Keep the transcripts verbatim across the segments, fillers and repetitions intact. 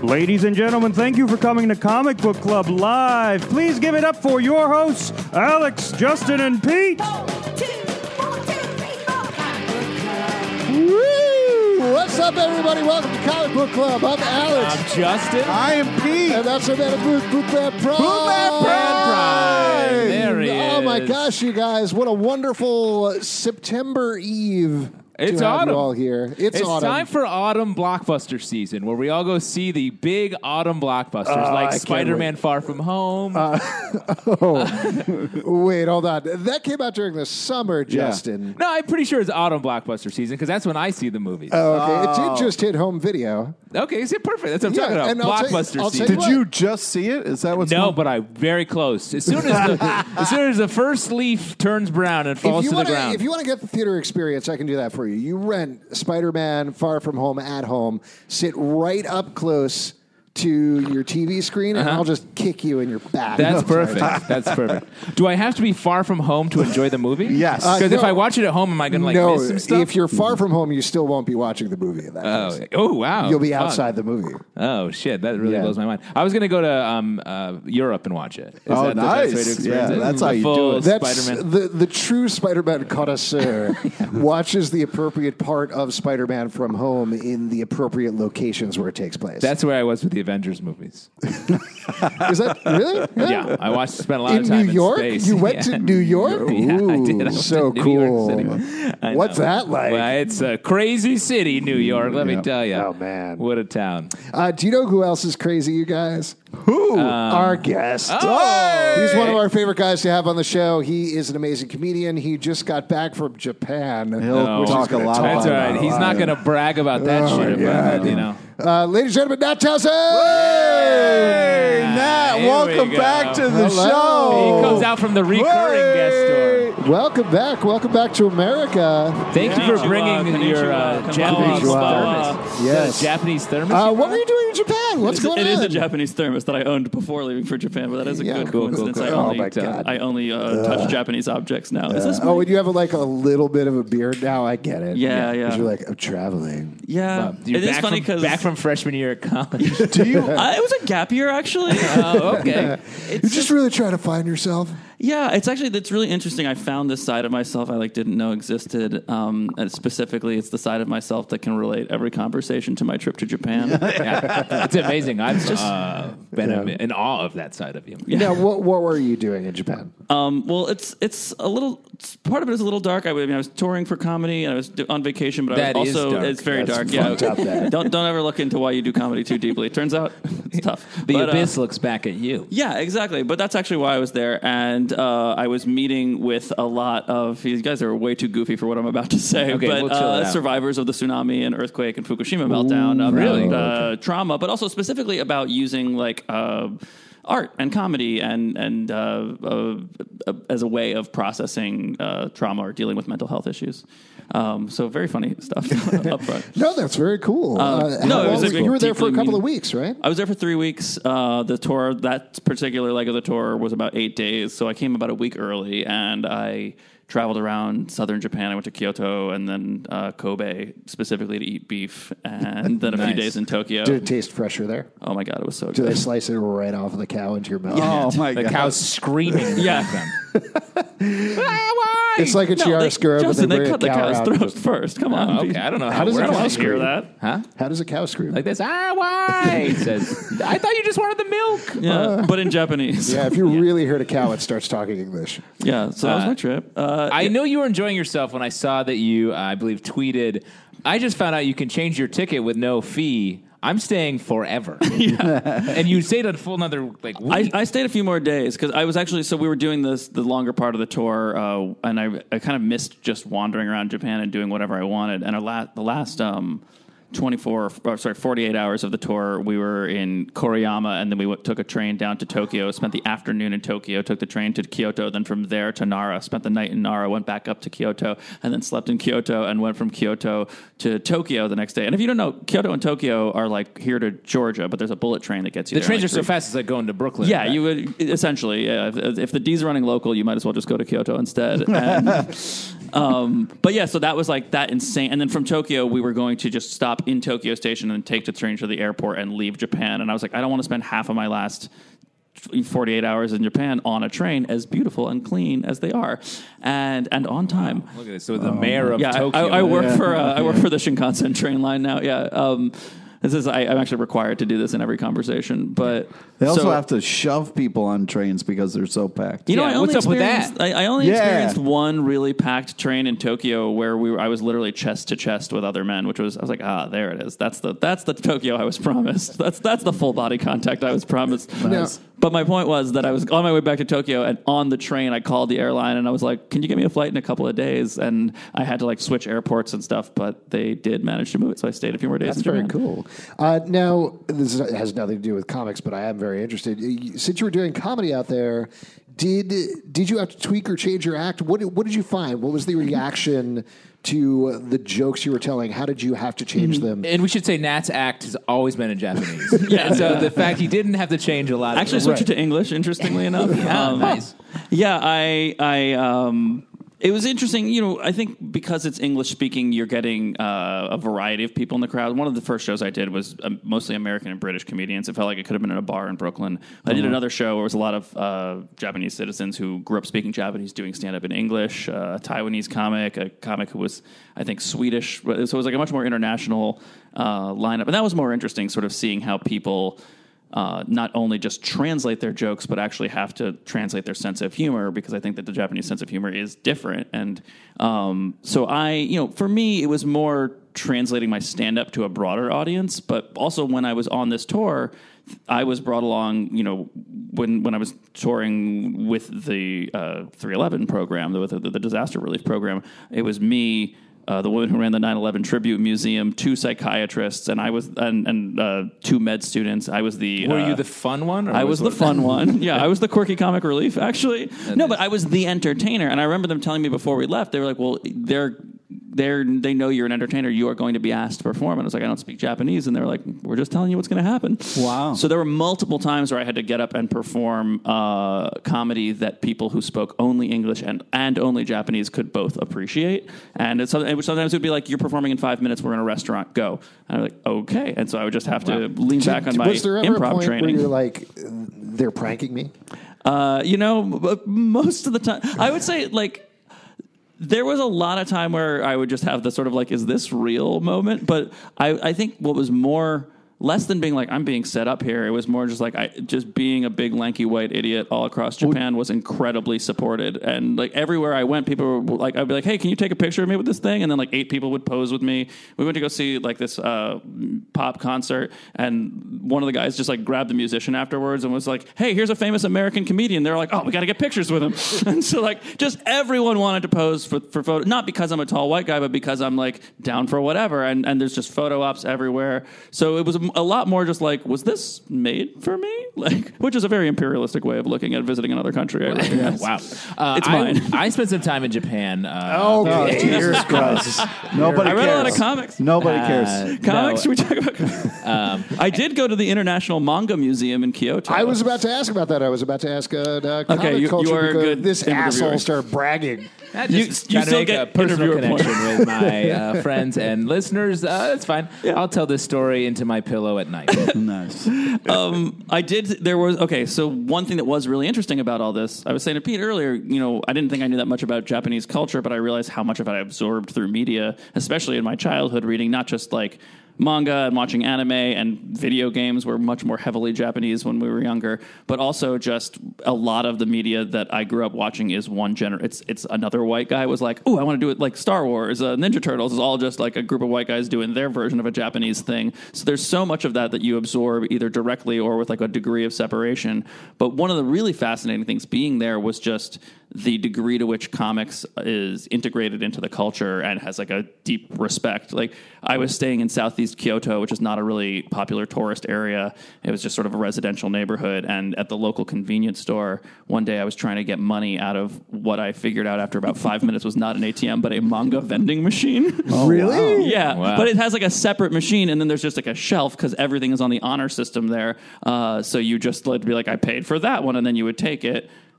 Ladies and gentlemen, thank you for coming to Comic Book Club Live. Please give it up for your hosts, Alex, Justin, and Pete. Four, two, four, two, three, four. Woo! What's up, everybody? Welcome to Comic Book Club. I'm Alex. I'm Justin. I am Pete. And that's our man of Booth, Bootman Prime. Bootman Prime. There he Oh, is. my gosh, you guys. What a wonderful September Eve. It's to have autumn. you all here. It's, It's autumn. time for autumn blockbuster season, where we all go see the big autumn blockbusters, Oh, I like can't Spider-Man: wait. Far From Home. Oh, wait, hold on. That came out during the summer, Justin. no, I'm pretty sure it's autumn blockbuster season because that's when I see the movies. Oh, okay. It Oh. did just hit home video. okay, is it perfect? That's what I'm Yeah, talking about. and I'll tell you- Blockbuster I'll tell season. you Did what? you just see it? Is that what's No, going- but I very close. As soon as the as soon as the first leaf turns brown and falls If you to wanna, the ground. if you want to get the theater experience, I can do that for you. You rent Spider-Man Far From Home at home, sit right up close to your T V screen, and Uh-huh. I'll just kick you in your back. That's No, sorry. perfect. That's perfect. Do I have to be far from home to enjoy the movie? Yes. Uh, Because if no. I watch it at home, am I going to like no, miss some stuff? if you're far from home, you still won't be watching the movie in that oh, case. oh wow! You'll be Fun. outside the movie. Oh shit! That really Yeah. blows my mind. I was going to go to um, uh, Europe and watch it. Is Oh, that the best way to nice. experience Yeah, it? that's how The you full do it. That's Spider-Man. the the true Spider-Man connoisseur watches the appropriate part of Spider-Man from home in the appropriate locations where it takes place. That's where I was with the Avengers movies. Is that really? Yeah, I watched. Spent a lot In of time New York? in space. You went Yeah. to New York? Yeah, I did. I went so to New York cool. City. I What's know. that like? Well, it's a crazy city, New York. Let me tell you. Oh, man. what a town! Uh, do you know who else is crazy, you guys? Who? Our guest. Oh! He's one of our favorite guys to have on the show. He is an amazing comedian. He just got back from Japan. He'll No. talk a gonna lot talk That's about all right. it. He's not going to brag about that Oh, shit. my But, God. you know. Uh, ladies and gentlemen, Nat Townsend! Hey, Nat, Here welcome we back go. to the Hello. show. He comes out from the recurring guest door. Welcome back. Welcome back to America. Thank you for Konnichiwa, bringing your uh, konnichiwa, Japanese konnichiwa. thermos. Yes. The Japanese thermos. Uh, you what brought? were you doing in Japan? What's It is- going it on? is a Japanese thermos that I owned before leaving for Japan, but that is a Yeah. good Cool, cool, coincidence. cool. I Oh, only, my God. I only uh, touch Japanese objects now. Is this Oh, my- and you have like a little bit of a beard now. I get it. Yeah, yeah. 'Cause you're like, I'm traveling. yeah. You're it is back funny from, because back from freshman year at college. Do you? I, it was a gap year actually. Oh, okay. It's You're just really trying to find yourself. Yeah, it's actually it's really interesting. I found this side of myself I like didn't know existed. Um, and specifically, it's the side of myself that can relate every conversation to my trip to Japan. Yeah. It's amazing. I've uh, been Yeah. in awe of that side of you. Now, what what were you doing in Japan? Um, well, it's it's a little it's, part of it is a little dark. I, mean, I was touring for comedy and I was do- on vacation, but That I was is also dark. it's very That's dark. Yeah, fucked up, man. don't don't ever look into why you do comedy too deeply. It turns out it's tough. The But, uh, abyss looks back at you. Yeah, exactly. But that's actually why I was there, and uh, I was meeting with a lot of these guys are way too goofy for what I'm about to say. Okay, but we'll chill it uh, out. survivors of the tsunami and earthquake and Fukushima meltdown, about really? uh, trauma, but also specifically about using like. Uh, Art and comedy and and uh, uh, uh, as a way of processing uh, trauma or dealing with mental health issues. Um, so very funny stuff up front. No, that's very cool. Uh, how no, it long was was- a you were there for a deeply couple of meaning- weeks, right? I was there for three weeks. Uh, the tour, that particular leg of the tour, was about eight days. So I came about a week early, and I traveled around southern Japan. I went to Kyoto and then uh, Kobe specifically to eat beef, and then a few Nice. days in Tokyo. Did it taste fresher there? Oh my god, it was so Do they good. slice it right off of the cow into your mouth? Oh my The god! cow's screaming in the Yeah. background. It's like a No, they, chiaroscuro, but Justin, they they bring cut the a cow cow's out. throat first. Come on, Oh, okay, I don't know how, How does it a works. cow hear scream? that? Huh? How does a cow scream? Like this? Ah, why? It says, I thought you just wanted the milk. Yeah, but in Japanese. yeah, if you really heard a cow, it starts talking English. Yeah, so that was Uh, my trip. Uh, I know you were enjoying yourself when I saw that you, uh, I believe, tweeted, I just found out you can change your ticket with no fee. I'm staying forever. And you stayed a full another like I, week. I stayed a few more days because I was actually so we were doing this the longer part of the tour, uh, and I I kind of missed just wandering around Japan and doing whatever I wanted. And our la- the last um, twenty-four, or sorry, forty-eight hours of the tour, we were in Koriyama, and then we went, took a train down to Tokyo, spent the afternoon in Tokyo, took the train to Kyoto, then from there to Nara, spent the night in Nara, went back up to Kyoto, and then slept in Kyoto, and went from Kyoto to Tokyo the next day. And if you don't know, Kyoto and Tokyo are like here to Georgia, but there's a bullet train that gets you the there. trains in, are like, so three- fast, it's like going to Brooklyn. Yeah, you would essentially. Yeah, if, if the D's are running local, you might as well just go to Kyoto instead. And, Um, but yeah, so that was like that insane. And then from Tokyo, we were going to just stop in Tokyo Station and take the train to the airport and leave Japan. And I was like, I don't want to spend half of my last forty-eight hours in Japan on a train, as beautiful and clean as they are, and and on time. Look at this. So the mayor of Yeah, I, Tokyo. I, I work Yeah. for uh, I work for the Shinkansen train line now. Yeah. Um, This is I, I'm actually required to do this in every conversation, but They also so- have to shove people on trains because they're so packed. You know, Yeah, I only what's up with experienced- that? I, I only Yeah. experienced one really packed train in Tokyo where we were, I was literally chest to chest with other men, which was I was like, ah, there it is. That's the that's the Tokyo I was promised. That's that's the full body contact I was promised. Nice. But my point was that I was on my way back to Tokyo, and on the train, I called the airline and I was like, "Can you get me a flight in a couple of days?" And I had to like switch airports and stuff, but they did manage to move it, so I stayed a few more days. That's in very Japan. cool. Uh, now, this is, has nothing to do with comics, but I am very interested. You- Since you were doing comedy out there, did did you have to tweak or change your act? What did, what did you find? What was the reaction to the jokes you were telling? How did you have to change them? And we should say Nat's act has always been in Japanese. yeah. And so the fact he didn't have to change a lot. Actually, of switched it to English. Interestingly enough, Yeah, nice. Yeah, I, I, um, it was interesting. You know, I think because it's English speaking, you're getting uh, a variety of people in the crowd. One of the first shows I did was um, mostly American and British comedians. It felt like it could have been in a bar in Brooklyn. I did another show where it was a lot of uh, Japanese citizens who grew up speaking Japanese, doing stand up in English. Uh, a Taiwanese comic, a comic who was, I think, Swedish. So it was like a much more international uh, lineup, and that was more interesting. Sort of seeing how people. Uh, not only just translate their jokes, but actually have to translate their sense of humor, because I think that the Japanese sense of humor is different. And um, so I, you know, for me, it was more translating my stand-up to a broader audience. But also when I was on this tour, I was brought along, you know, when when I was touring with the uh, three eleven program, with the, the disaster relief program, it was me, Uh, the woman who ran the nine eleven Tribute Museum, two psychiatrists, and I was and, and uh, two med students. I was the. Were uh, you the fun one? Or I was the what- fun one. Yeah, I was the quirky comic relief. Actually, no, but I was the entertainer. And I remember them telling me before we left, they were like, "Well, they're." They're, they know you're an entertainer. You are going to be asked to perform. And I was like, I don't speak Japanese. And they were like, we're just telling you what's going to happen. Wow. So there were multiple times where I had to get up and perform uh, comedy that people who spoke only English and, and only Japanese could both appreciate. And it's, something- which sometimes it would be like, you're performing in five minutes. We're in a restaurant. Go. And I'm like, okay. And so I would just have to lean back on my Was there ever a improv point training. where you're like, they're pranking me? Uh, you know, m- most of the time, I would say like. There was a lot of time where I would just have the sort of like, is this real moment? But I, I think what was more, less than being like, I'm being set up here, it was more just like, I just being a big lanky white idiot all across Japan was incredibly supported. And like everywhere I went, people were like, I'd be like, hey, can you take a picture of me with this thing? And then like eight people would pose with me. We went to go see like this uh, pop concert, and one of the guys just like grabbed the musician afterwards and was like, hey, here's a famous American comedian. They're like, oh, we got to get pictures with him. And so like just everyone wanted to pose for, for photo, not because I'm a tall white guy, but because I'm like down for whatever. And, and there's just photo ops everywhere. So it was a, a lot more just like, was this made for me? Like, which is a very imperialistic way of looking at visiting another country. I recognize. Wow. Uh, It's I, mine. I spent some time in Japan. Uh, Oh, Jesus Christ. Nobody I read cares. a lot of comics. Nobody Uh, cares. Comics? No. Should we talk about um, I did go to the International Manga Museum in Kyoto. I was about to ask about that. I was about to ask uh, uh, comic Okay, you- culture you are a because good this interviewer. asshole started bragging. I You- just you trying to still make get a personal interviewer connection points. with my uh, friends and listeners. Uh, that's fine. I'll tell this story into my pillow at night. Nice. um, I did. There was okay. So one thing that was really interesting about all this, I was saying to Pete earlier. You know, I didn't think I knew that much about Japanese culture, but I realized how much of it I absorbed through media, especially in my childhood, reading not just like manga and watching anime, and video games were much more heavily Japanese when we were younger, but also just a lot of the media that I grew up watching is one gener. It's it's another white guy was like, oh, I want to do it like Star Wars, uh, Ninja Turtles is all just like a group of white guys doing their version of a Japanese thing. So there's so much of that that you absorb either directly or with like a degree of separation. But one of the really fascinating things being there was just the degree to which comics is integrated into the culture and has like a deep respect. Like I was staying in Southeast Kyoto, which is not a really popular tourist area. It was just sort of a residential neighborhood. And at the local convenience store, one day I was trying to get money out of what I figured out after about five minutes was not an A T M, but a manga vending machine. Really? Yeah, Wow. but it has like a separate machine, and then there's just like a shelf because everything is on the honor system there. Uh, so you just like be like, I paid for that one, and then you would take it.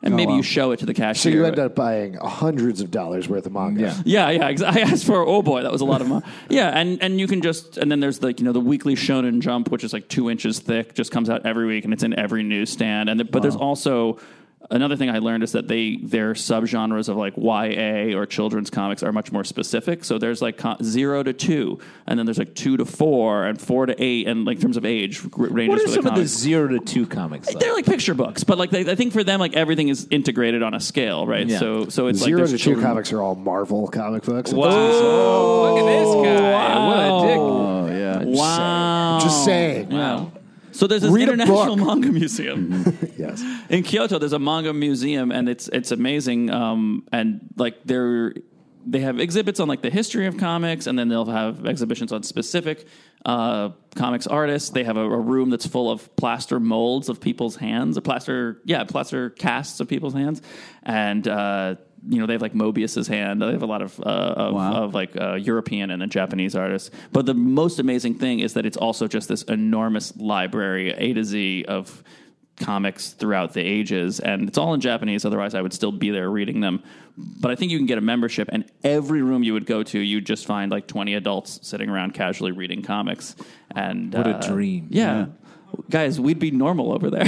and maybe wow. you show it to the So cashier. you end up buying hundreds of dollars worth of manga. Yeah. Yeah, yeah. ex- I asked for oh boy, that was a lot of money. Yeah, and, and you can just and then there's like you know the weekly Shonen Jump, which is like two inches thick, just comes out every week, and it's in every newsstand. And but there's also another thing I learned is that they their subgenres of like Y A or children's comics are much more specific. So there's like co- zero to two, and then there's like two to four, and four to eight, and like in terms of age r- ranges. What are for the some of the comics. zero to two comics? Like? They're like picture books, but like they, I think for them, like everything is integrated on a scale, right? Yeah. So so it's Zero like to there's two children- comics are all Marvel comic books. Wow! Look at this guy. Wow. What a dick. Oh yeah. Wow. Just saying. Wow. So there's this Read a international book. manga museum Yes. in Kyoto. There's a manga museum, and it's it's amazing. Um, and like they're they have exhibits on like the history of comics, and then they'll have exhibitions on specific uh, comics artists. They have a, a room that's full of plaster molds of people's hands, a plaster yeah plaster casts of people's hands, and. Uh, You know, they have like Mobius's hand. They have a lot of uh, of, Wow. of like uh, European and then Japanese artists. But the most amazing thing is that it's also just this enormous library, A to Z, of comics throughout the ages, and it's all in Japanese. Otherwise, I would still be there reading them. But I think you can get a membership, and every room you would go to, you'd just find like twenty adults sitting around casually reading comics. And What a uh, dream. Yeah. Guys, we'd be normal over there.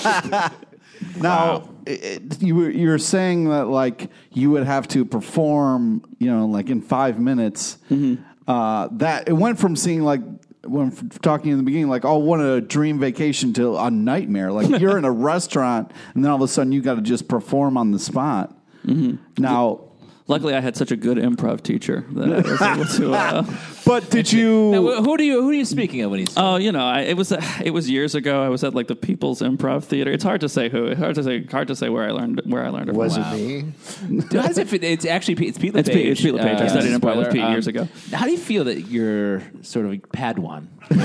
Now, it, you were you were saying that like you would have to perform, you know, like in five minutes. Uh, that it went from seeing like when f- talking in the beginning, like, oh, what a dream vacation to a nightmare. Like you're in a restaurant, and then all of a sudden you got to just perform on the spot. Now, Luckily, I had such a good improv teacher that I was able to. Uh, but did you? Now, wh- who do you who are you speaking of when he's? Oh, you know, I, it was uh, it was years ago. I was at like the People's Improv Theater. It's hard to say who. It's hard to say hard to say where I learned where I learned it. Was from. it me? As if it, it's actually Pete- it's Pete It's LePage. Pete- it's Pete LePage. I studied improv with spoiler. Pete years ago. How do you feel that you're sort of a Padawan?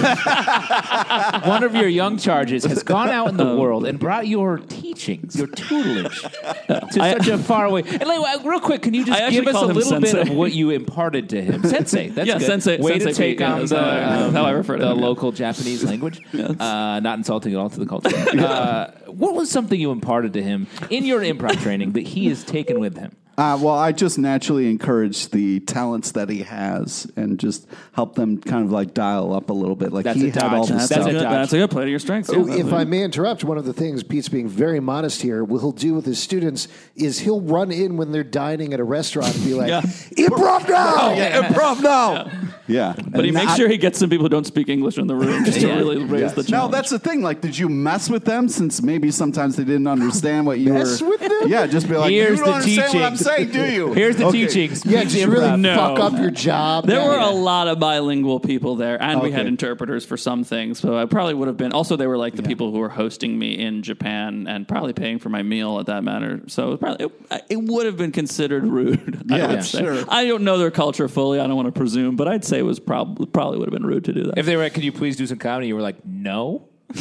One of your young charges has gone out in the Um, world and brought your teachings, your tutelage, to such a far away. And like, real quick, can you I just actually give us call a him little bit Sensei. of what you imparted to him? Sensei. That's Yeah, good. Sensei- Way Sensei to take Pete, yeah, on that's the, how I- um, how I refer to the him, yeah. local Japanese language. uh, not insulting at all to the culture. Uh, what was something you imparted to him in your improv training that he has taken with him? Uh, well, I just naturally encourage the talents that he has and just help them kind of like dial up a little bit. Like That's he a had dodge. all the That's That's, stuff. a good, dodge. that's a good play to your strengths. Yeah, Oh, that's if a- I may interrupt, one of the things Pete's being very modest here, what he'll do with his students is he'll run in when they're dining at a restaurant and be like, Yeah. improv now! Yeah, improv now. Yeah, But he And makes I- sure he gets some people who don't speak English in the room just to Yeah. really raise the No, challenge. that's the thing. Like, did you mess with them since maybe sometimes they didn't understand what you Mess were? with them? Yeah, just be like, Here's you don't the understand what I'm teachings. saying, do you? Here's the Okay. teachings. Yeah, Please did you really improv. No. fuck up your job? There Yeah. were a lot of bilingual people there, and we had Okay. interpreters for some things. So I probably would have been. Also, they were like the people who were hosting me in Japan and probably paying for my meal at that matter. So it probably it, it would have been considered rude. I Yeah, would say. sure. I don't know their culture fully. I don't want to presume, but I'd say it was probably probably would have been rude to do that. If they were like, could you please do some comedy? You were like, no.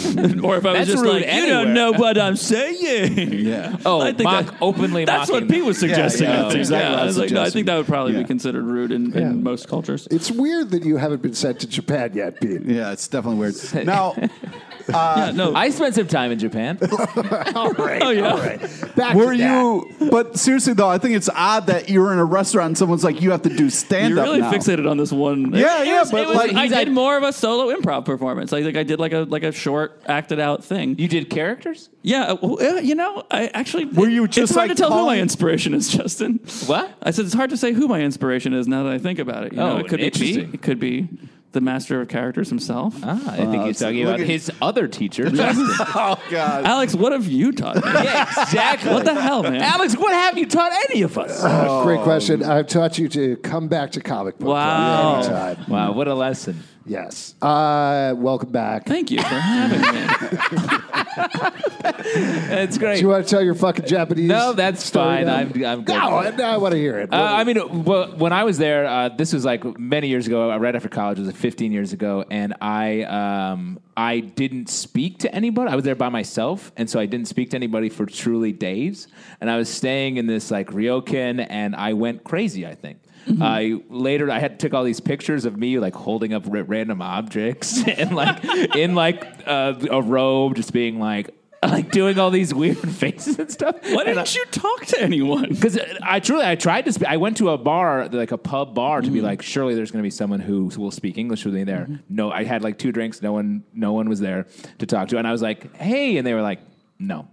or if I was That's just rude like, you anywhere. don't know what I'm saying. Yeah. Oh, I think mock, that- openly That's mocking. what Pete was suggesting. yeah, I that's think. exactly Yeah, what I I, was was like, no, I suggesting. think that would probably Yeah. be considered rude in, Yeah. in most cultures. It's weird that you haven't been sent to Japan yet, Pete. Yeah, it's definitely weird. Now, yeah, no. I spent some time in Japan. All right. Oh, yeah. All right. Back were to that. you? But seriously though, I think it's odd that you were in a restaurant and someone's like, you have to do stand You're up really now. fixated on this one. Yeah, It yeah, was- but it was- like- I he's did like- more of a solo improv performance. Like, like I did like a like a short acted out thing. You did characters? Yeah, uh, well, uh, you know, I actually Were you It's just, hard like, to tell who my calling- inspiration is, Justin. What? I said it's hard to say who my inspiration is now that I think about it. You know, Oh, it could be interesting. Pete. It could be the master of characters himself. Ah, I think he's so talking look about at- his other teacher, Justin. Oh God. Alex, what have you taught me? Yeah, exactly. What the hell, man? Alex, what have you taught any of us? Uh, Great question. I've taught you to come back to comic book Wow. club anytime. Wow, what a lesson. Yes. Uh, welcome back. Thank you for having me. It's great. Do you want to tell your fucking Japanese? No, that's story fine. now? I'm, I'm good. No, I, I want to hear it. Uh, I mean, well, when I was there, uh, this was like many years ago, uh, right after college. It was like fifteen years ago, and I um, I didn't speak to anybody. I was there by myself, and so I didn't speak to anybody for truly days. And I was staying in this like ryokan, and I went crazy. I think. I later I had took all these pictures of me like holding up r- random objects and like in like uh, a robe, just being like. like doing all these weird faces and stuff. Why didn't And I- you talk to anyone? Because I truly, I tried to. Spe- I went to a bar, like a pub bar, to be like, surely there's going to be someone who will speak English with me there. No, I had like two drinks. No one, no one was there to talk to, and I was like, "Hey," and they were like, "No."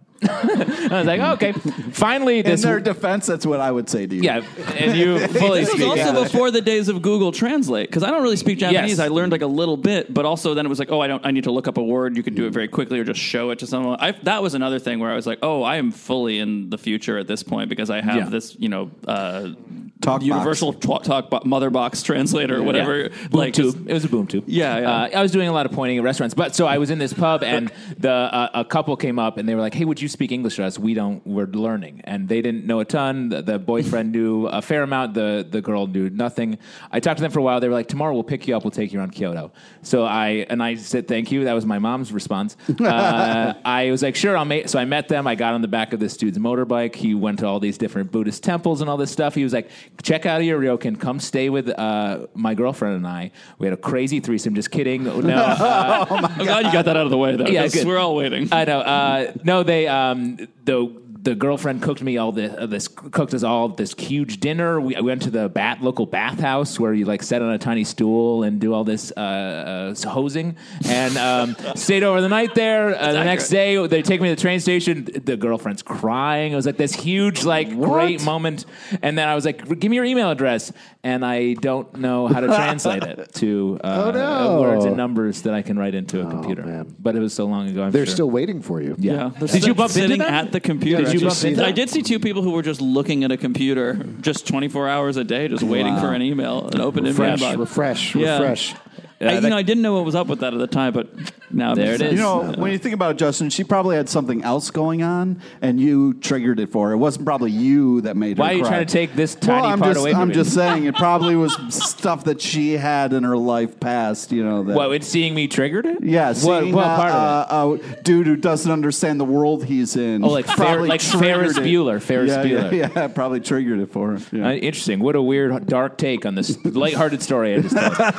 I was like, oh, "Okay." Finally, In this. their defense, that's what I would say to you. Yeah, and you fully This was speak. also English. before the days of Google Translate, because I don't really speak Japanese. Yes. I learned like a little bit, but also then it was like, oh, I don't. I need to look up a word. You can do it very quickly, or just show it to someone. I, that was another thing where I was like, oh, I am fully in the future at this point because I have Yeah. this, you know, uh, Talk universal tw- talk bo- mother box translator or whatever. Yeah. Boom Like tube. It was a boom tube. Yeah, yeah. Uh, I was doing a lot of pointing at restaurants, but so I was in this pub, and the uh, a couple came up, and they were like, "Hey, would you speak English to us? We don't. We're learning." And they didn't know a ton. The, the boyfriend knew a fair amount. The the girl knew nothing. I talked to them for a while. They were like, "Tomorrow we'll pick you up. We'll take you around Kyoto." So I and I said, "Thank you." That was my mom's response. Uh, I was like, "Sure, I'll make." So I met them. I got on the back of this dude's motorbike. He went to all these different Buddhist temples and all this stuff. He was like, "Check out your can come stay with uh, my girlfriend and I." We had a crazy threesome. Just kidding. No, uh, I'm glad you got that out of the way, though. Yeah, 'cause good. we're all waiting. I know. Uh, no, they um, the the girlfriend cooked me all this, uh, this cooked us all this huge dinner. We, we went to the bat local bathhouse where you like sit on a tiny stool and do all this uh, uh, hosing, and um, stayed over the night there. Uh, the next day, they take me to the train station. The girlfriend's crying. It was like this huge, like great moment. And then I was like, "Give me your email address," and I don't know how to translate it to uh, Oh, no. words and numbers that I can write into a computer. man. But it was so long ago. I'm They're sure. still waiting for you. Yeah. Yeah, they're Did you sit- bump into sitting them? at the computer? Did you bump into I them? did see two people who were just looking at a computer, just twenty-four hours a day, just waiting for an email, an open Refresh, inbox. refresh, Yeah. refresh. I, you know, I didn't know what was up with that at the time, but now There makes it sense. is. You know, when you think about it, Justin, she probably had something else going on, and you triggered it for her. It wasn't probably you that made her Why are you cry. trying to take this tiny well, I'm part just, away from I'm me? just saying, it probably was stuff that she had in her life past, you know. That, What, with seeing me triggered it? Yeah, What, seeing what uh, part of it? uh, a dude who doesn't understand the world he's in. Oh, like Fer- probably like triggered Ferris it. Bueller, Ferris yeah, Bueller. Yeah, yeah, probably triggered it for her. Yeah. Uh, interesting. What a weird, dark take on this lighthearted story I just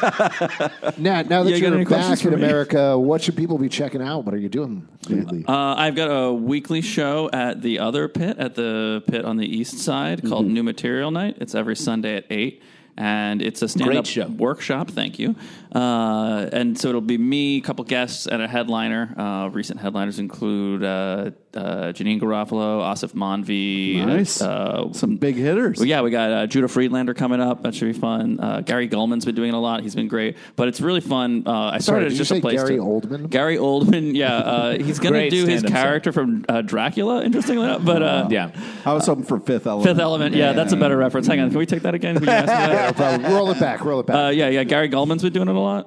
told. Nat, now that Yeah, you got you're any questions back in for me? America, what should people be checking out? What are you doing lately? Uh, I've got a weekly show at the other pit, at the pit on the east side, called Mm-hmm. New Material Night. It's every Sunday at eight. And it's a stand-up show. workshop. Thank you. Uh, and so it'll be me, a couple guests, and a headliner. Uh, recent headliners include uh, uh, Janine Garofalo, Asif Manvi. Nice. Uh, Some big hitters. well, yeah, we got uh, Judah Friedlander coming up. That should be fun. Uh, Gary Gulman's been doing it a lot. He's been great. But it's really fun. Uh, I started Sorry, as did you just say a place Gary to... Oldman? Gary Oldman, yeah. Uh, he's going to Great do his stand-up set. character from uh, Dracula, interestingly enough. But uh, Yeah. I was hoping for Fifth Element. Fifth Element, yeah, that's a better reference. Hang on, can we take that again? Can you ask me that? No problem. Roll it back. Roll it back. Uh, yeah, yeah. Gary Gulman's been doing it a lot.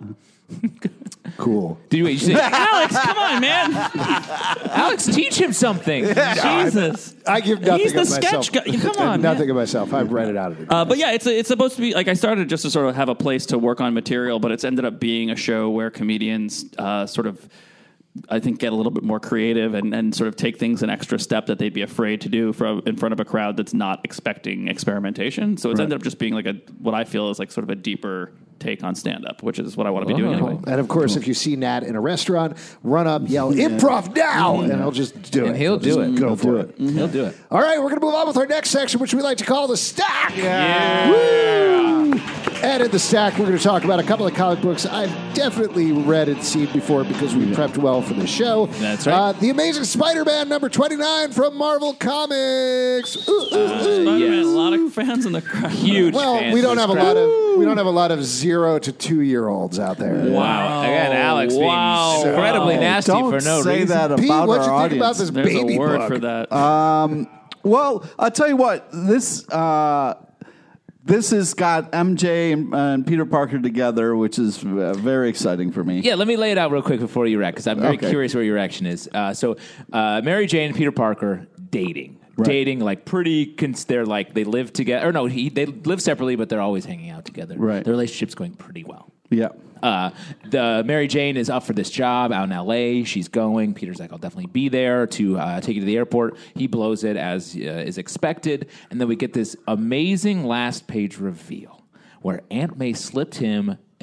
cool. Did you, you say, Alex, come on, man! Alex, teach him something. Jesus, I give nothing he's the of sketch myself. guy. Come on, nothing man. of myself. I've read it out of it. Uh, but yeah, it's it's supposed to be like I started just to sort of have a place to work on material, but it's ended up being a show where comedians uh, sort of. I think get a little bit more creative and, and sort of take things an extra step that they'd be afraid to do from in front of a crowd that's not expecting experimentation. So it's ended up just being like a what I feel is like sort of a deeper take on stand up, which is what I want to be doing anyway. And of course, if you see Nat in a restaurant, run up, yell "Improv now," and he'll just do And it. he'll do just it. Go He'll for do it. it. He'll do it. All right, we're going to move on with our next section, which we like to call the stack. Yeah. Woo! And in the stack, we're going to talk about a couple of comic books I've definitely read and seen before because we prepped well for the show. That's right. Uh, the Amazing Spider-Man number twenty-nine from Marvel Comics. Ooh, ooh, ooh. Spider-Man, yes. a lot of fans in the crowd. Huge Well, fans we don't of have a this lot crowd. of we don't have a lot of zero to two year olds out there. Wow. Again, Alex being Wow. incredibly Wow. nasty Don't for no say reason. that about Pete, our what'd you audience. think about this There's baby a word book? for that. Well, I'll tell you what. This uh, this has got M J and, and Peter Parker together, which is uh, very exciting for me. Yeah, let me lay it out real quick before you react, because I'm very Okay. curious where your reaction is. Uh, so, uh, Mary Jane and Peter Parker dating. Dating, like, pretty, cons- they're like, they live together. Or no, he, they live separately, but they're always hanging out together. Right. The relationship's going pretty well. Yeah. Uh, the Mary Jane is up for this job out in L A. She's going. Peter's like, I'll definitely be there to uh, take you to the airport. He blows it as uh, is expected. And then we get this amazing last page reveal where Aunt May slipped him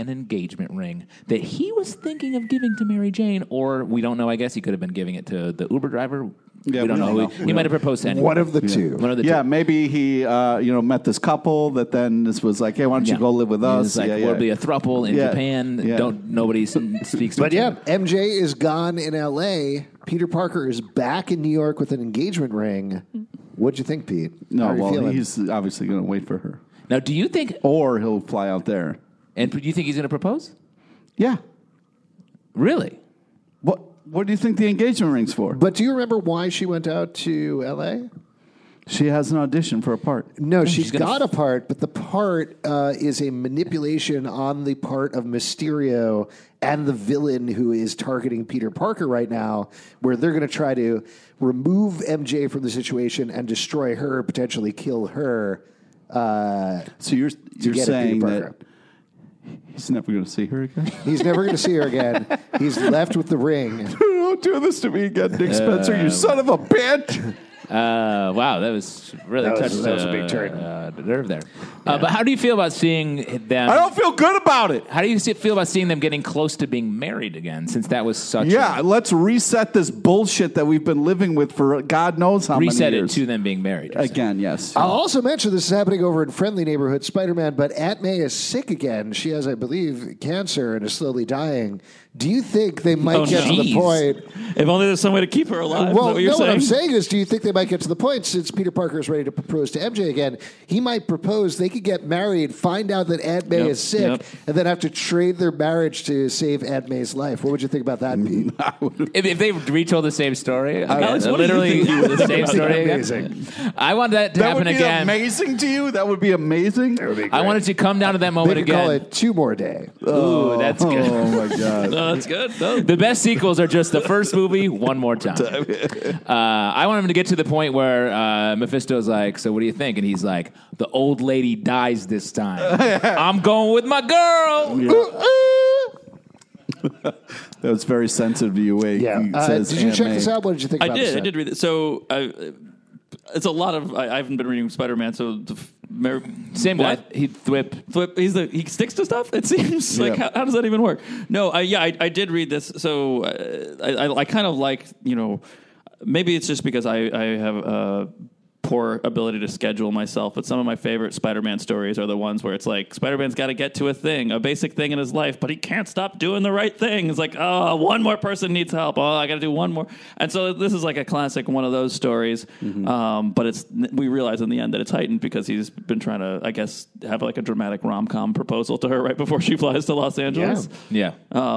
an engagement ring that he was thinking of giving to Mary Jane, or we don't know. I guess he could have been giving it to the Uber driver. Yeah, we don't we know. don't Who know. He, We he might don't have proposed to anyone. One of the two. One of the Yeah, two. maybe he, uh, you know, met this couple that then this was like, hey, why don't you Yeah. go live with us? It's like yeah, we'll yeah. be a throuple in Yeah. Japan. Yeah. Don't nobody s- speaks. to But each yeah, other. M J is gone in L A. Peter Parker is back in New York with an engagement ring. What'd you think, Pete? How No, are you well, feeling? he's obviously going to wait for her. Now, do you think? Or he'll fly out there. And do you think he's going to propose? Yeah. Really? What What do you think the engagement ring's for? But do you remember why she went out to L A? She has an audition for a part. No, she's she's gonna got a part, but the part uh, is a manipulation on the part of Mysterio and the villain who is targeting Peter Parker right now, where they're going to try to remove M J from the situation and destroy her, potentially kill her. Uh, So you're you're get at saying Peter that Parker. he's never going to see her again? He's never going to see her again. He's left with the ring. Don't do this to me again, Nick Spencer, you son of a bitch. Uh, wow, that was really That was- touched that was a uh, big turn. Uh, the nerve there. Uh, but how do you feel about seeing them? I don't feel good about it. How do you see, feel about seeing them getting close to being married again? Since that was such Yeah, a, let's reset this bullshit that we've been living with for God knows how reset many it years. to them being married. you're saying. Again, yes. I'll also mention this is happening over in Friendly Neighborhood Spider-Man, but Aunt May is sick again. She has, I believe, cancer and is slowly dying. Do you think they might Oh, get no. to the Jeez. point? If only there's some way to keep her alive. Well, is that what you're no, saying? what I'm saying is, do you think they might get to the point, since Peter Parker is ready to propose to M J again, he might propose, they could get married, find out that Aunt May Yep, is sick, yep. and then have to trade their marriage to save Aunt May's life. What would you think about that, Pete? If, if they retold the same story, again, Alex, what do you literally think the same story again. Amazing. I want that to that happen would be again. amazing to you. That would be amazing. I want it to come down to that They moment could again. call it Two More Day. Ooh, that's good. Oh my god. No, that's good. No. The best sequels are just the first movie one more time. Uh, I want him to get to the point where uh, Mephisto's like, so what do you think? And he's like, the old lady dies this time. I'm going with my girl. That was very sensitive to you. Way Yeah. he Uh, says did you Aunt check May. this out? What did you think I about did. this? I did read it. So I, it's a lot of. I, I haven't been reading Spider-Man, so the, Mer- Same guy. what? He thwip. Flip, he's the he sticks to stuff. It seems like Yeah. how, how does that even work? No, I, yeah, I, I did read this. So uh, I, I, I kind of like you know, maybe it's just because I I have a poor ability to schedule myself. But some of my favorite Spider-Man stories are the ones where it's like Spider-Man's got to get to a thing, a basic thing in his life, but he can't stop doing the right thing. It's like, oh, one more person needs help. Oh, I got to do one more. And so this is like a classic one of those stories. Um, but it's we realize in the end that it's heightened because he's been trying to, I guess, have like a dramatic rom-com proposal to her right before she flies to Los Angeles. Yeah.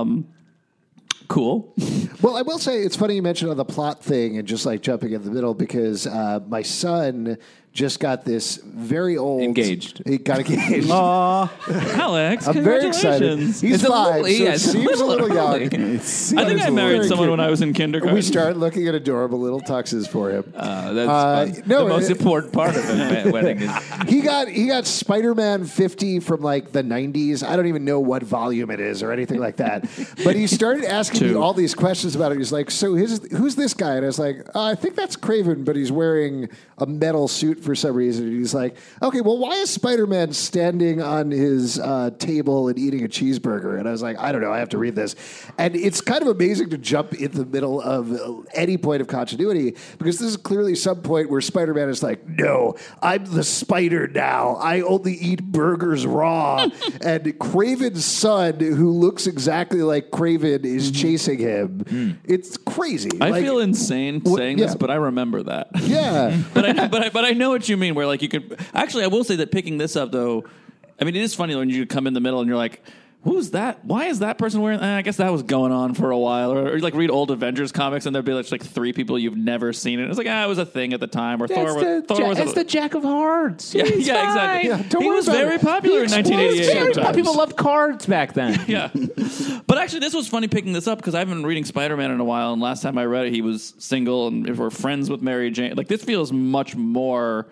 Cool. Well, I will say it's funny you mentioned on the plot thing and just like jumping in the middle because uh, my son just got this very old Engaged. He got engaged. Alex, I'm very excited. congratulations. He's It's a five, little- so yeah, it it's a seems a little little young. early. I think Seems I a married little someone cute. when I was in kindergarten. We started looking at adorable little tuxes for him. Uh, that's Uh, fun. no, the most it- important part of a wedding is He got he got Spider-Man fifty from like the nineties. I don't even know what volume it is or anything like that. But he started asking me Two. all these questions about it. He's like, "So his, who's this guy?" And I was like, uh, "I think that's Kraven, but he's wearing a metal suit for some reason." And he's like, "Okay, well, why is Spider-Man standing on his uh, table and eating a cheeseburger?" And I was like, "I don't know. I have to read this." And it's kind of amazing to jump in the middle of any point of continuity because this is clearly some point where Spider-Man is like, "No, I'm the Spider now. I only eat burgers raw." And Kraven's son, who looks exactly like Kraven, is chasing him. It's crazy. I Like, feel insane Well, saying yeah. this, but I remember that. yeah. but I but I but I know what you mean. Where like you could actually, I will say that picking this up though, I mean, it is funny when you come in the middle and you're like, "Who's that? Why is that person wearing?" Eh, I guess that was going on for a while. Or, or you like read old Avengers comics and there'd be like, like three people you've never seen, and it's like, ah, it was a thing at the time. Or Thor, was, Thor was a, Jack of Hearts. yeah, yeah, exactly. Yeah, don't he worry was about very it. popular He in nineteen eighty-eight. explodes sometimes. People loved cards back then. Yeah. But actually, this was funny picking this up because I've been reading Spider-Man in a while, and last time I read it, he was single and if we're friends with Mary Jane. Like, this feels much more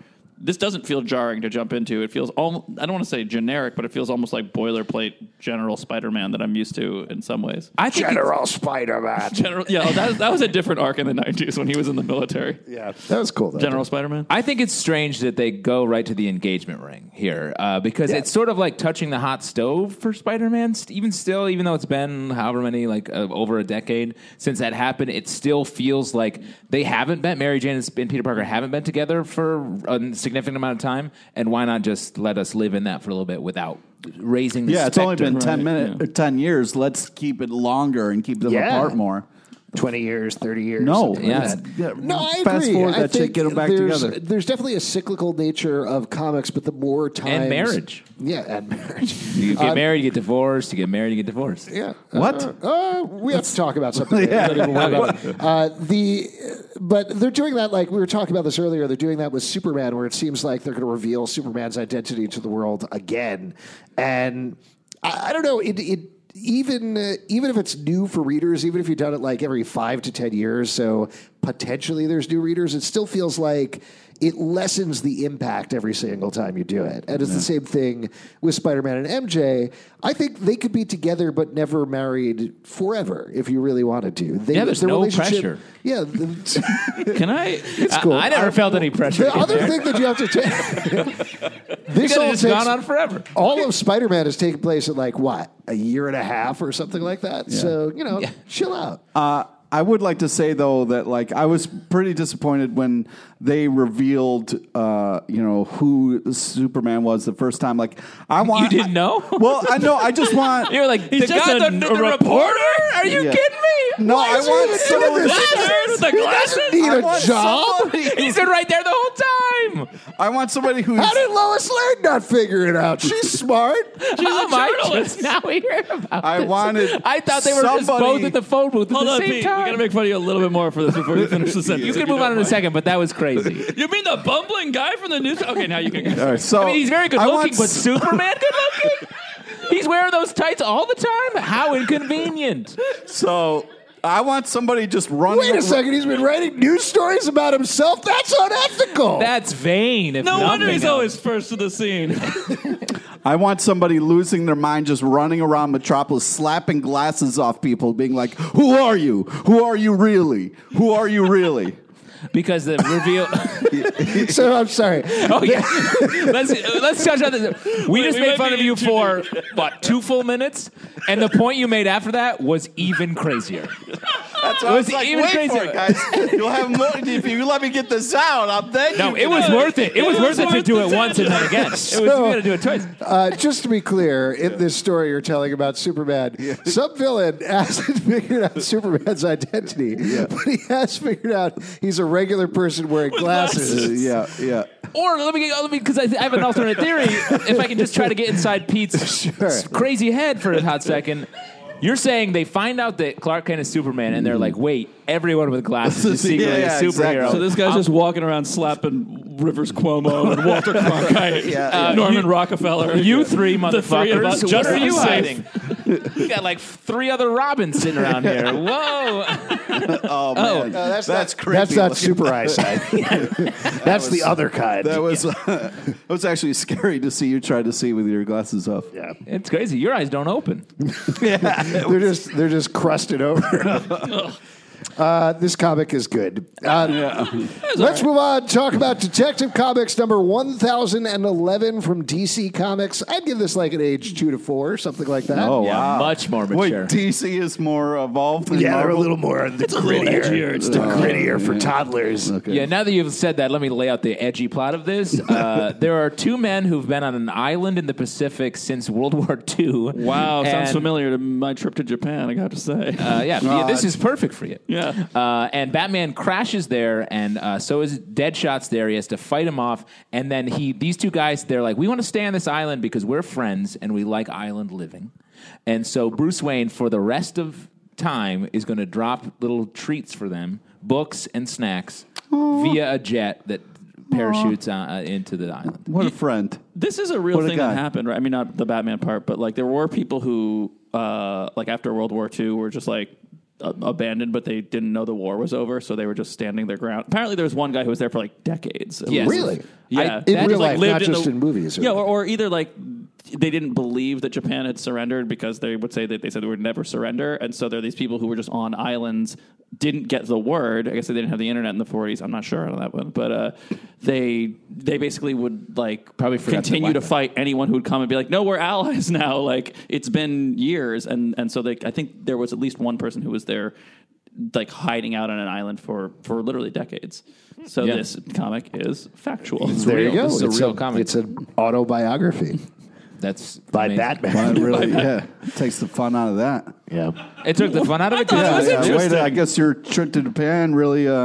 this doesn't feel jarring to jump into. It feels almost, I don't want to say generic, but it feels almost like boilerplate General Spider-Man that I'm used to in some ways. I think General Spider-Man. General, yeah, that was, that was a different arc in the nineties when he was in the military. Yeah, that was cool, though. General Spider-Man. I think it's strange that they go right to the engagement ring here uh, because Yeah. it's sort of like touching the hot stove for Spider-Man. St- Even still, even though it's been however many, like uh, over a decade since that happened, it still feels like they haven't been, Mary Jane and Peter Parker haven't been together for a significant amount of time. And why not just let us live in that for a little bit without raising the Yeah, it's only specter? been ten Right, minutes, or ten years. Let's keep it longer and keep them Yeah. apart more. twenty years, thirty years. No, something like yeah. that. yeah, No, I fast agree. forward I that shit, think get them back there's, together. There's definitely a cyclical nature of comics, but the more times... marriage. Yeah, and marriage. You get Uh, married, you get divorced. You get married, you get divorced. Yeah. What? Uh, uh, we have to talk about something. Yeah. Don't even worry about it. Uh, the, but they're doing that, like we were talking about this earlier, they're doing that with Superman, where it seems like they're going to reveal Superman's identity to the world again. And I, I don't know, it... it Even uh, even if it's new for readers, even if you've done it like every five to ten years, so potentially there's new readers, it still feels like it lessens the impact every single time you do it. And it's the same thing with Spider-Man and M J. I think they could be together but never married forever if you really wanted to. They, Yeah, there's their no relationship- pressure. Yeah, the, Can I? it's cool. I, I never felt any pressure. The in other there. thing that you have to take, this It all has takes, gone on forever. all of Spider-Man has taken place in like what, a year and a half or something like that. So you know, Yeah. chill out. Uh, I would like to say though that like I was pretty disappointed when they revealed, uh, you know, who Superman was the first time. Like I want, You didn't know? Well, I know. I just want. You were like, He's the just guy, a- the, the, a the reporter? reporter? Are you Yeah. kidding me? No, Why I is he want even someone. doing this? Glasses with the glasses? Need I a want job? somebody- He's been right there the whole time. I want somebody who's. How did Lois Lane not figure it out? She's smart. How am I journalist. just now hearing about I this? wanted I thought they were just somebody- both at the phone booth at Hold the on, same Pete. time. We got to make fun of you a little bit more for this before you finish the sentence. you if can move don't on in a mind. second, but that was crazy. You mean the bumbling guy from the news? Okay, now you can. All right, so I mean, he's very good I looking, want but s- Superman good looking? He's wearing those tights all the time? How inconvenient. So I want somebody just running. Wait a second, he's been writing news stories about himself? That's unethical. That's vain. If No wonder nothing he's else. always first to the scene. I want somebody losing their mind, just running around Metropolis, slapping glasses off people, being like, "Who are you? Who are you really? Who are you really?" Because the reveal. so I'm sorry. Oh yeah, let's let's touch on this. We Wait, just we made might fun be of you too for what two full minutes, and the point you made after that was even crazier. That's It was even crazier. guys. You'll have more if you let me get this out. I'm thank No, you. it was worth it. It was worth it to do it once and then again. It was you got to do it twice. Uh, just to be clear, in this story you're telling about Superman, some villain hasn't figured out Superman's identity, but he has figured out he's a regular person wearing glasses. Uh, yeah, yeah. Or let me let me because I, I have an alternate theory. If I can just try to get inside Pete's Sure. crazy head for a hot second. You're saying they find out that Clark Kent is Superman, and they're like, "Wait, everyone with glasses is secretly Yeah, yeah, a superhero." exactly. So this guy's just walking around slapping Rivers Cuomo and Walter Cronkite, Yeah, uh, Norman Rockefeller. You three The three of motherfuckers, us what just are you safe. hiding? You got like three other Robins sitting around here. Whoa! Oh man, that's that's not, creepy. That's not super eyesight. that's the other kind. That was it was actually scary to see you try to see with your glasses off. yeah. It's crazy. Your eyes don't open. they're just they're just crusted over. Uh, this comic is good. Uh, let's move on. Talk about Detective Comics number one thousand eleven from D C Comics. I'd give this like an age two to four, something like that. Oh Yeah, wow, much more mature. Wait, D C is more evolved than yeah, they're a Marvel? little more the little grittier. edgier. It's the grittier for toddlers. Okay. Yeah, now that you've said that, let me lay out the edgy plot of this. Uh, there are two men who've been on an island in the Pacific since World War Two. Wow, sounds And, familiar to my trip to Japan, I got to say. Uh, yeah, yeah, this is perfect for you. Yeah. Uh, and Batman crashes there, and uh, so is Deadshot's there. He has to fight him off, and then he, these two guys, they're like, we want to stay on this island because we're friends and we like island living. And so Bruce Wayne, for the rest of time, is going to drop little treats for them, books and snacks, via a jet that parachutes uh, into the island. What a friend. This is a real What a thing guy. that happened, right? I mean, not the Batman part, but like there were people who, uh, like after World War Two, were just like, uh, abandoned, but they didn't know the war was over, so they were just standing their ground. Apparently, there was one guy who was there for like decades. Yes. Really? Yeah, In That real just, like, life, lived not just the- in movies. Or Yeah, or, or either like they didn't believe that Japan had surrendered because they would say that they said they would never surrender, and so there are these people who were just on islands, didn't get the word. I guess they didn't have the internet in the forties. I'm not sure on that one, but uh, they they basically would like Probably forgot to continue to Wi-Fi. fight anyone who would come and be like, no, we're allies now. Like it's been years, and and so they I think there was at least one person who was there, like hiding out on an island for for literally decades. So Yeah. this comic is factual. there real. you go. This is a it's real comic. It's an autobiography That's by amazing. Batman. It really, yeah, takes the fun out of that. Yeah. It took the fun out of it. too. thought it was yeah, wait, interesting. I guess your trip to Japan really, uh,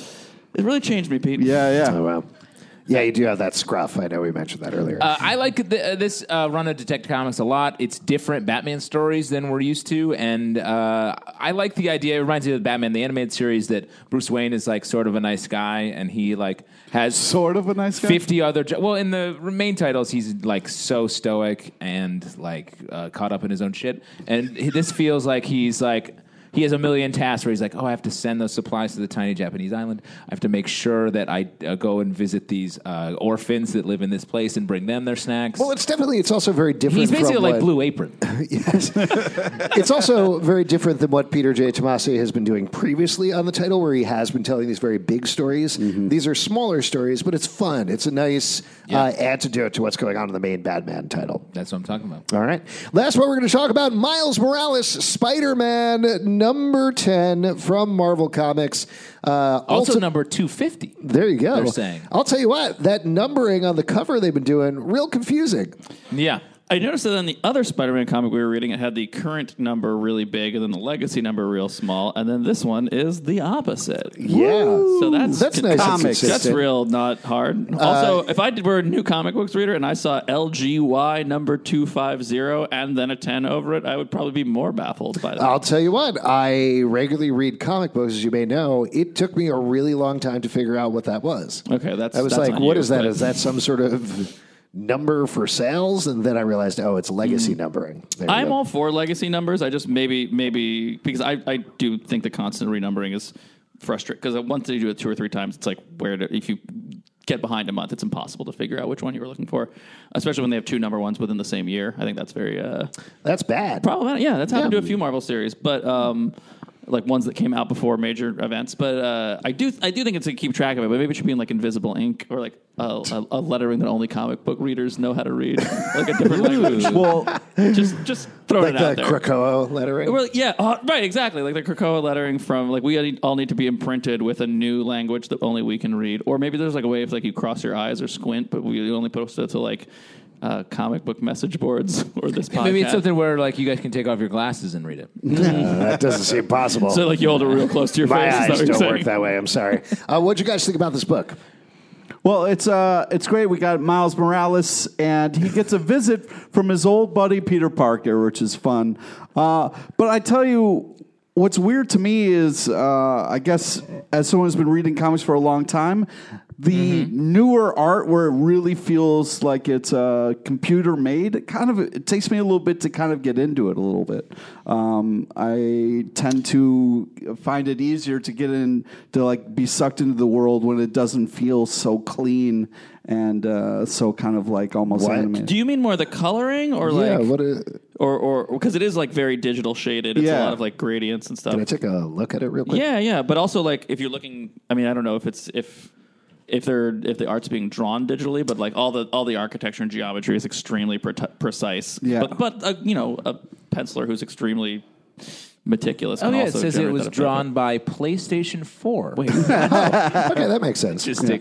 It really changed me, Pete. yeah, yeah. Oh, wow. Yeah, you do have that scruff. I know we mentioned that earlier. Uh, I like the, uh, this uh, run of Detective Comics a lot. It's different Batman stories than we're used to, and uh, I like the idea. It reminds me of Batman, the animated series, that Bruce Wayne is like sort of a nice guy, and he like has Sort of a nice guy. fifty other. Jo- well, in the main titles, he's like so stoic and like uh, caught up in his own shit, and he- this feels like he's like. He has a million tasks where he's like, oh, I have to send those supplies to the tiny Japanese island. I have to make sure that I uh, go and visit these uh, orphans that live in this place and bring them their snacks. well, it's definitely, it's also very different He's basically from like what, Blue Apron. Yes. It's also very different than what Peter J. Tomasi has been doing previously on the title, where he has been telling these very big stories. These are smaller stories, but it's fun. It's a nice Yeah. uh, antidote to what's going on in the main Batman title. That's what I'm talking about. All right. Last one, we're going to talk about Miles Morales, Spider-Man, number ten from Marvel Comics. Uh, Also, number two fifty. there you go. they're saying. I'll tell you what, that numbering on the cover they've been doing, real confusing. Yeah. I noticed that on the other Spider-Man comic we were reading, it had the current number really big and then the legacy number real small, and then this one is the opposite. Yeah. So that's That's nice and Comics. consistent. That's real, not hard. Also, if I did, were a new comic books reader and I saw L G Y number two fifty and then a ten over it, I would probably be more baffled by that. I'll tell you what, I regularly read comic books, as you may know. It took me a really long time to figure out what that was. Okay, that's- I was that's like, on what you, is that? but- Is that some sort of number for sales? And then I realized, oh, it's legacy numbering. There you I'm go. all for legacy numbers. I just maybe maybe because I, I do think the constant renumbering is frustrating, because once you do it two or three times, it's like where to, if you get behind a month, it's impossible to figure out which one you were looking for, especially when they have two number ones within the same year. I think that's very uh, That's bad. problematic. Yeah, that's happened Yeah. to a few Marvel series, but um, like ones that came out before major events. But uh, I do I do think it's to keep track of it. But maybe it should be in like invisible ink or like a, a, a lettering that only comic book readers know how to read, like a different language. Well, just just throwing Like it out the there. Krakoa lettering. Well, yeah, uh, right, exactly. Like the Krakoa lettering from, like, we all need to be imprinted with a new language that only we can read. Or maybe there's like a way if like you cross your eyes or squint, but we only post it to like uh, comic book message boards or this podcast. Maybe it's something where like you guys can take off your glasses and read it. No, that doesn't seem possible. So like you hold it real close to your My face. Is that eyes what you're don't saying? work that way. I'm sorry. Uh, what'd you guys think about this book? Well, it's uh, it's great. We got Miles Morales, and he gets a visit from his old buddy Peter Parker, which is fun. Uh, but I tell you, what's weird to me is, uh, I guess, as someone who's been reading comics for a long time, the Mm-hmm. newer art where it really feels like it's uh, computer made, it kind of it takes me a little bit to kind of get into it a little bit. Um, I tend to find it easier to get in to like be sucked into the world when it doesn't feel so clean and uh, so kind of like almost What? animated. Do you mean more the coloring or like, yeah, what a, or or because it is like very digital shaded? It's a Yeah. lot of like gradients and stuff. can I take a look at it real quick? Yeah, yeah, but also like if you're looking, I mean, I don't know if it's if if they're if the art's being drawn digitally, but like all the all the architecture and geometry is extremely pre- precise. Yeah. but but uh, you know, a penciler who's extremely meticulous. Oh can yeah, it also says it generate was that effect. drawn by PlayStation four. Wait, Okay, that makes sense. just stick.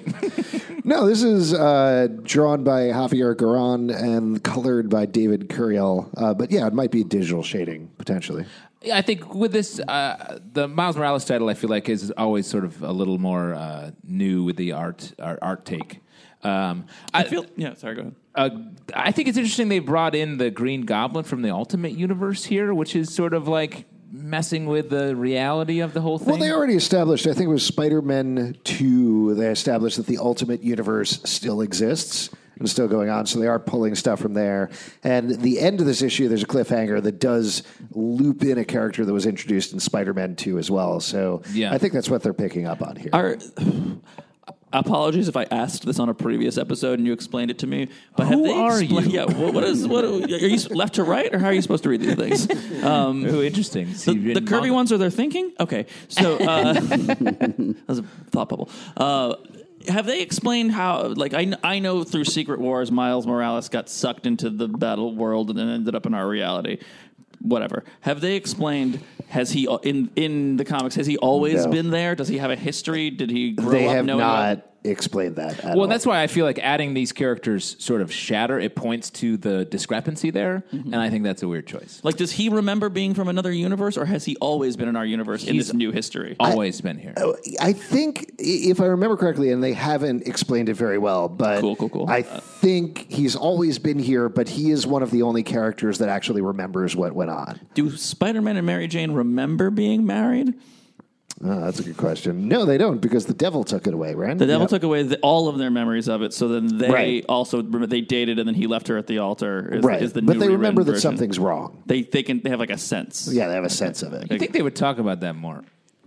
No, this is uh, drawn by Javier Garan and colored by David Curiel. Uh, but yeah, it might be digital shading, potentially. Yeah, I think with this, uh, the Miles Morales title, I feel like is always sort of a little more uh, new with the art art, art take. Um, I feel. Yeah, sorry. Go ahead. Uh, I think it's interesting they brought in the Green Goblin from the Ultimate Universe here, which is sort of like messing with the reality of the whole thing. Well, they already established, I think it was Spider-Man two, they established that the Ultimate Universe still exists. and still going on. So they are pulling stuff from there. And the end of this issue, there's a cliffhanger that does loop in a character that was introduced in Spider-Man two as well. So Yeah. I think that's what they're picking up on here. Are, apologies if I asked this on a previous episode and you explained it to me. But have Who they are expla- you? Yeah, what, what is what? Are you left to right, or how are you supposed to read these things? Um, Ooh, interesting. So the, you've the been curvy manga- ones are their thinking. Okay, so uh, that was a thought bubble. Uh, have they explained how? Like I, kn- I know through Secret Wars, Miles Morales got sucked into the battle world and then ended up in our reality. Whatever. Have they explained? Has he in in the comics? Has he always No. been there? Does he have a history? Did he grow They up have knowing not about- explained that at Well, all. and that's why I feel like adding these characters sort of shatter. It points to the discrepancy there, Mm-hmm. and I think that's a weird choice. Like, does he remember being from another universe, or has he always been in our universe in He's this new history? Always been here. I think, i- if I remember correctly, and they haven't explained it very well, but Cool, cool, cool. I think he's always been here, but he is one of the only characters that actually remembers what went on. Do Spider-Man and Mary Jane remember being married? Oh, that's a good question. No, they don't, because the devil took it away, right? The devil Yep. took away the, all of their memories of it, so then they Right. also they dated, and then he left her at the altar. Is, Right, is the but new they remember rewritten that version. something's wrong. They they can they have like a sense. Yeah, they have a sense of it. I think they would talk about that more.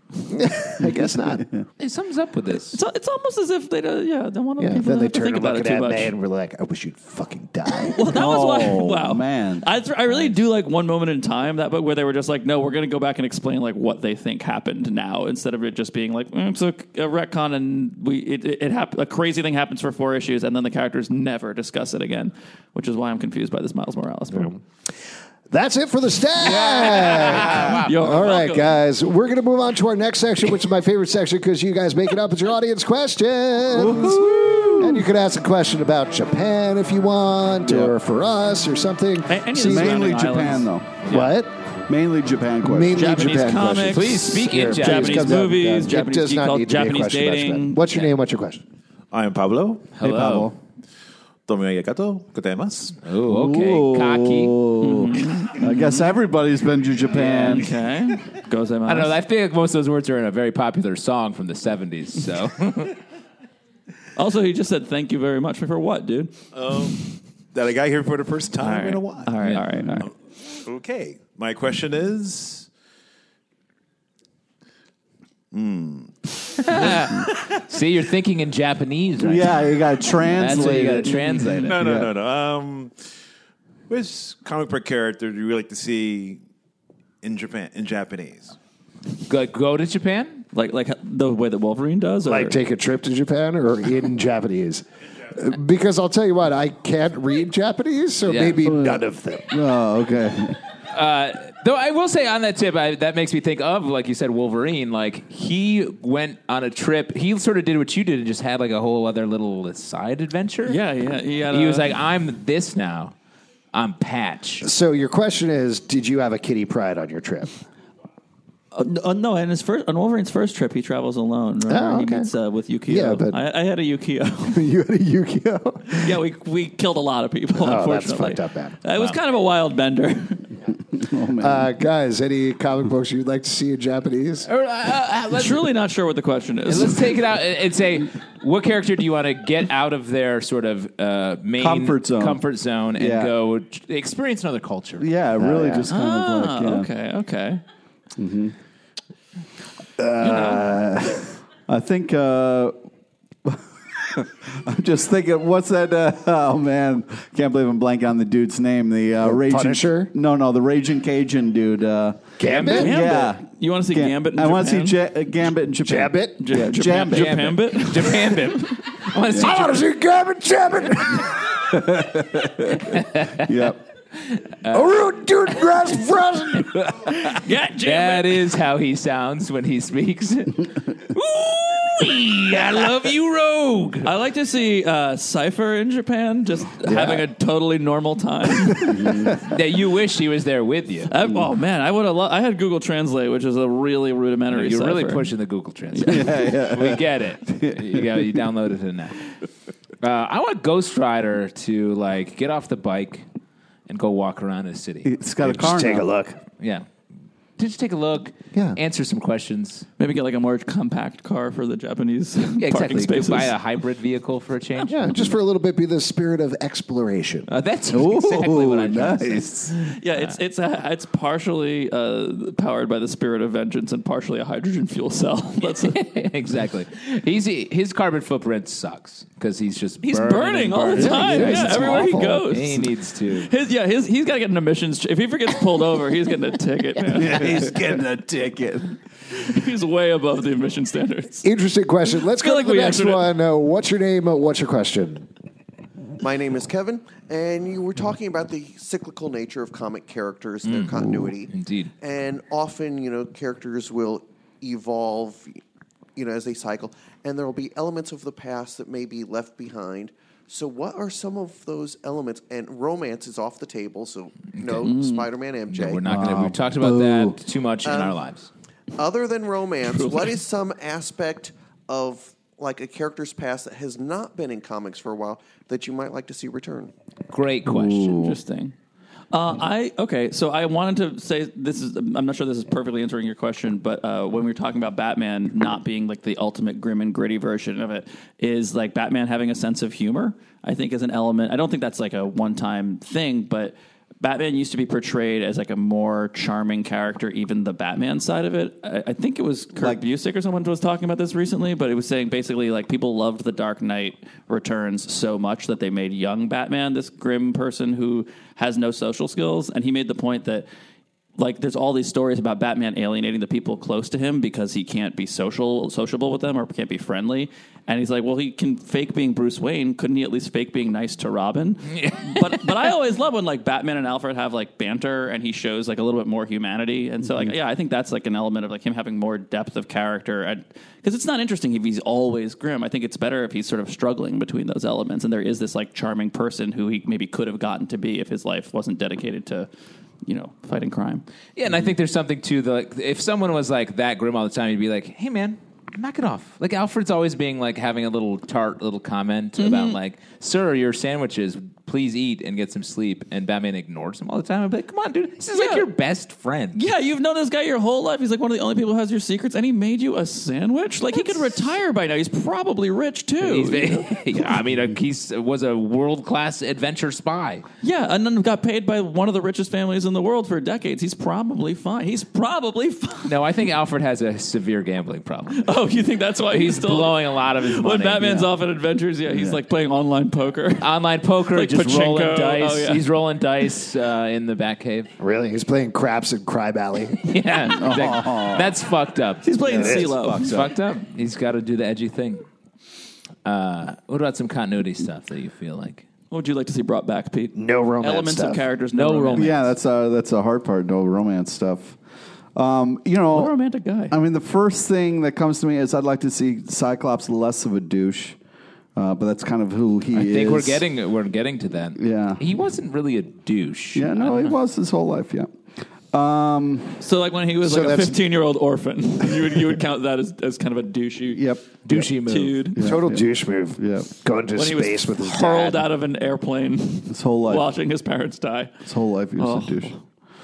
I guess not. Hey, something's up with this. It's, it's almost as if they don't, yeah don't want Yeah, people then to they have to turn think and about look it at too Aunt much. May and we're like, I wish you'd fucking die. Well, that was why. Oh, Wow, man. I th- I really do like one moment in time that book where they were just like, no, we're going to go back and explain like what they think happened now, instead of it just being like mm, it's a, a retcon and we it, it, it hap- a crazy thing happens for four issues and then the characters never discuss it again, which is why I'm confused by this Miles Morales book. That's it for the stack. You're All right, welcome. guys. We're going to move on to our next section, which is my favorite section because you guys make it up. It's your audience questions. And you can ask a question about Japan if you want, or for us, or something. A- any of See- the Mainly surrounding Japan, islands. though. What? Mainly Japan questions. Mainly Japanese Japan comics. questions. Please speak in Here, Japanese. please Japanese come down. movies, It Japanese does geek not cult- need to be a Japanese question about dating. Japan. What's your Okay. name? What's your question? I am Pablo. Hello. Hey, Pablo. Tomio Yakato. Gozaimasu. Oh, okay. Cocky. Ooh. I guess everybody's been to Japan. Okay, goes. I don't know. I think most of those words are in a very popular song from the seventies. So Also, he just said thank you very much for, for what, dude? That I got here for the first time in a while. All right, Yeah. all right, all right. Okay. My question is see, you're thinking in Japanese, right? Yeah, you got to That's translate what you got it. to translate it. no, no, Yeah. no, no. Um, which comic book character do you like to see in Japan in Japanese? Go, go to Japan? Like like the way that Wolverine does, or Like take a trip to Japan or in Japanese? Because I'll tell you what, I can't read Japanese, so Yeah. maybe none of them. Oh, okay. Though I will say on that tip, I, that makes me think of, like you said, Wolverine. Like, he went on a trip. He sort of did what you did and just had, like, a whole other little side adventure. yeah, yeah. He, had He a- was like, I'm this now. I'm Patch. So your question is, did you have a Kitty Pryde on your trip? Uh, no, uh, no, and his first on Wolverine's first trip, he travels alone. Remember? Oh, okay. He meets uh, with Yukio. Yeah, but- I, I had a Yukio. You had a Yu-Gi-Oh? yeah, we we killed a lot of people. Oh, that's unfortunately, fucked up, man. Uh, it was kind of a wild bender. Uh, guys, any comic books you'd like to see in Japanese? Or, uh, uh, let's, Truly not sure what the question is. let's take it out and and say, what character do you want to get out of their sort of uh, main Comfort zone. comfort zone and Yeah. go experience another culture? Yeah, really yeah. just kind ah, of like, yeah. okay, okay. I think, uh, I'm just thinking, what's that? Uh, oh, man. Can't believe I'm blanking on the dude's name. The uh, The Raging. Punisher? No, no, the Raging Cajun dude. Uh, Gambit? Gambit. Yeah. You want to see Gam- Gambit? In I want to see Japan? ja- uh, Gambit in Japan. Gambit? Yeah, Japan, Jambit. Japan bit. Japan bit. I want to see I want to see Gambit, Gambit. Yep. A real dude, grass frozen. Yeah, That Jambit. is how he sounds when he speaks. Ooh-wee, I love you, Rogue. I like to see uh, Cypher in Japan, just having a totally normal time. That you wish he was there with you. I, oh man, I would have. Lo- I had Google Translate, which is a really rudimentary. You're really Cypher. pushing the Google Translate. We get it. You got you downloaded it now. Uh, I want Ghost Rider to like get off the bike and go walk around the city. It's got a car Just take now. a look. Yeah, just take a look, Yeah. answer some questions. Maybe get like a more compact car for the Japanese Yeah, parking exactly. You could spaces. buy a hybrid vehicle for a change. Yeah, just for a little bit, be the spirit of exploration. Uh, that's exactly what I'm trying to say. nice. Yeah, it's it's a, it's partially uh, powered by the spirit of vengeance and partially a hydrogen fuel cell. That's a, Exactly. He's his carbon footprint sucks because he's just he's burning, burning and all the burning. time. Yeah, Yeah, it's everywhere awful. he goes. He needs to. His yeah, his he's got to get an emissions. If he ever gets pulled over, he's getting a ticket. Man. He's getting a ticket. He's way above the emission standards. Interesting question. Let's feel go like to the we next answered it. one. Uh, what's your name? Uh, what's your question? My name is Kevin, and you were talking about the cyclical nature of comic characters and their continuity. indeed. And often, you know, characters will evolve, you know, as they cycle, and there will be elements of the past that may be left behind. So what are some of those elements? And romance is off the table, so no Spider-Man M J. No, we're not going to. We've talked about boo. that too much in Um, our lives. Other than romance, what is some aspect of like a character's past that has not been in comics for a while that you might like to see return? Great question. Interesting. Uh, I okay, so I wanted to say this is. I'm not sure this is perfectly answering your question, but uh, when we were talking about Batman not being like the ultimate grim and gritty version of it, is like Batman having a sense of humor. I think is an element. I don't think that's like a one-time thing, but Batman used to be portrayed as like a more charming character, even the Batman side of it. I, I think it was Kurt Like- Busiek or someone was talking about this recently, but it was saying basically like people loved The Dark Knight Returns so much that they made young Batman this grim person who has no social skills. And he made the point that like there's all these stories about Batman alienating the people close to him because he can't be social, sociable with them or can't be friendly. And he's like, well, he can fake being Bruce Wayne. Couldn't he at least fake being nice to Robin? but but I always love when like Batman and Alfred have like banter and he shows like a little bit more humanity. And so like yeah, I think that's like an element of like him having more depth of character. Because it's not interesting if he's always grim. I think it's better if he's sort of struggling between those elements. And there is this like charming person who he maybe could have gotten to be if his life wasn't dedicated to, you know, fighting crime. Yeah, and I think there's something to the like, if someone was like that grim all the time, you'd be like, hey man, knock it off. Like Alfred's always being like having a little tart little comment Mm-hmm. about like, sir, your sandwiches, please eat and get some sleep. And Batman ignores him all the time. I'd be like, come on, dude, this is Yeah. like your best friend. Yeah, you've known this guy your whole life. He's like one of the only people who has your secrets, and he made you a sandwich. Like he could retire by now. He's probably rich too. He's very, yeah, I mean, he was a world class adventure spy. Yeah, and then got paid by one of the richest families in the world for decades. He's probably fine. He's probably fine. No, I think Alfred has a severe gambling problem. Oh, you think that's why he's, He's still blowing a lot of his money. when Batman's Yeah. off at adventures? Yeah, he's like playing online poker. Online poker, Like just pachinko. rolling dice. Oh, yeah. He's rolling dice uh, in the Batcave. Really? He's playing craps in Crime Alley. Yeah, exactly. That's fucked up. He's playing It is CeeLo. fucked It's fucked up. He's got to do the edgy thing. Uh, what about some continuity stuff that you feel like? What would you like to see brought back, Pete? No romance Elements stuff. of characters, No no, romance. romance. Yeah, that's a, that's a hard part. No romance stuff. Um, you know, What a romantic guy. I mean, the first thing that comes to me is I'd like to see Cyclops less of a douche, uh, but that's kind of who he I is. think we're getting we're getting to that. Yeah. he wasn't really a douche. Yeah, I no, don't he know. was his whole life. Yeah. Um, So, like when he was So like a that's- fifteen-year-old orphan, you would you would count that as, as kind of a douchey, yep. douchey move. dude. Total douche move. Yeah. Going to When he was space with his hurled dad. out of an airplane, His whole life. watching his parents die. His whole life he was Oh. a douche.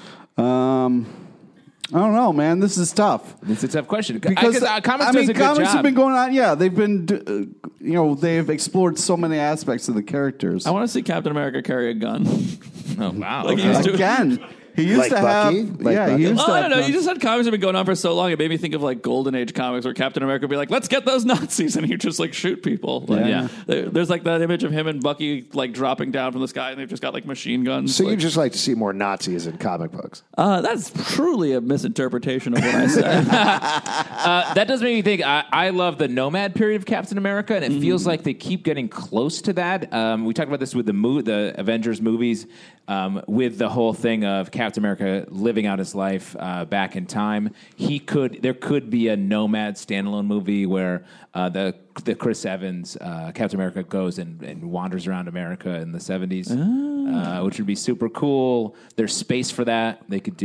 Um, I don't know, man. This is tough. It's a tough question Because uh, comics I does mean, a good comics job. have been going on. Yeah, they've been, d- uh, you know, they've explored so many aspects of the characters. I want to see Captain America carry a gun. Oh wow! Like he okay. used to- Again, he used Like to Bucky? have. Like yeah, Bucky? he used Oh, to I have don't know. guns. You just had comics that have been going on for so long. It made me think of like Golden Age comics where Captain America would be like, "Let's get those Nazis," and he'd just like shoot people. Like, Yeah. there- There's like that image of him and Bucky like dropping down from the sky, and they've just got like machine guns. So like, you just like to see more Nazis in comic books? uh, that's truly a misinterpretation of what I said. Uh, that does make me think. I, I love the Nomad period of Captain America, and it feels like they keep getting close to that. Um, we talked about this with the mo- the Avengers movies, um, with the whole thing of Captain America living out his life uh, back in time. He could there could be a Nomad standalone movie where uh, the the Chris Evans uh, Captain America goes and, and wanders around America in the seventies, uh, which would be super cool. There's space for that. They could do it.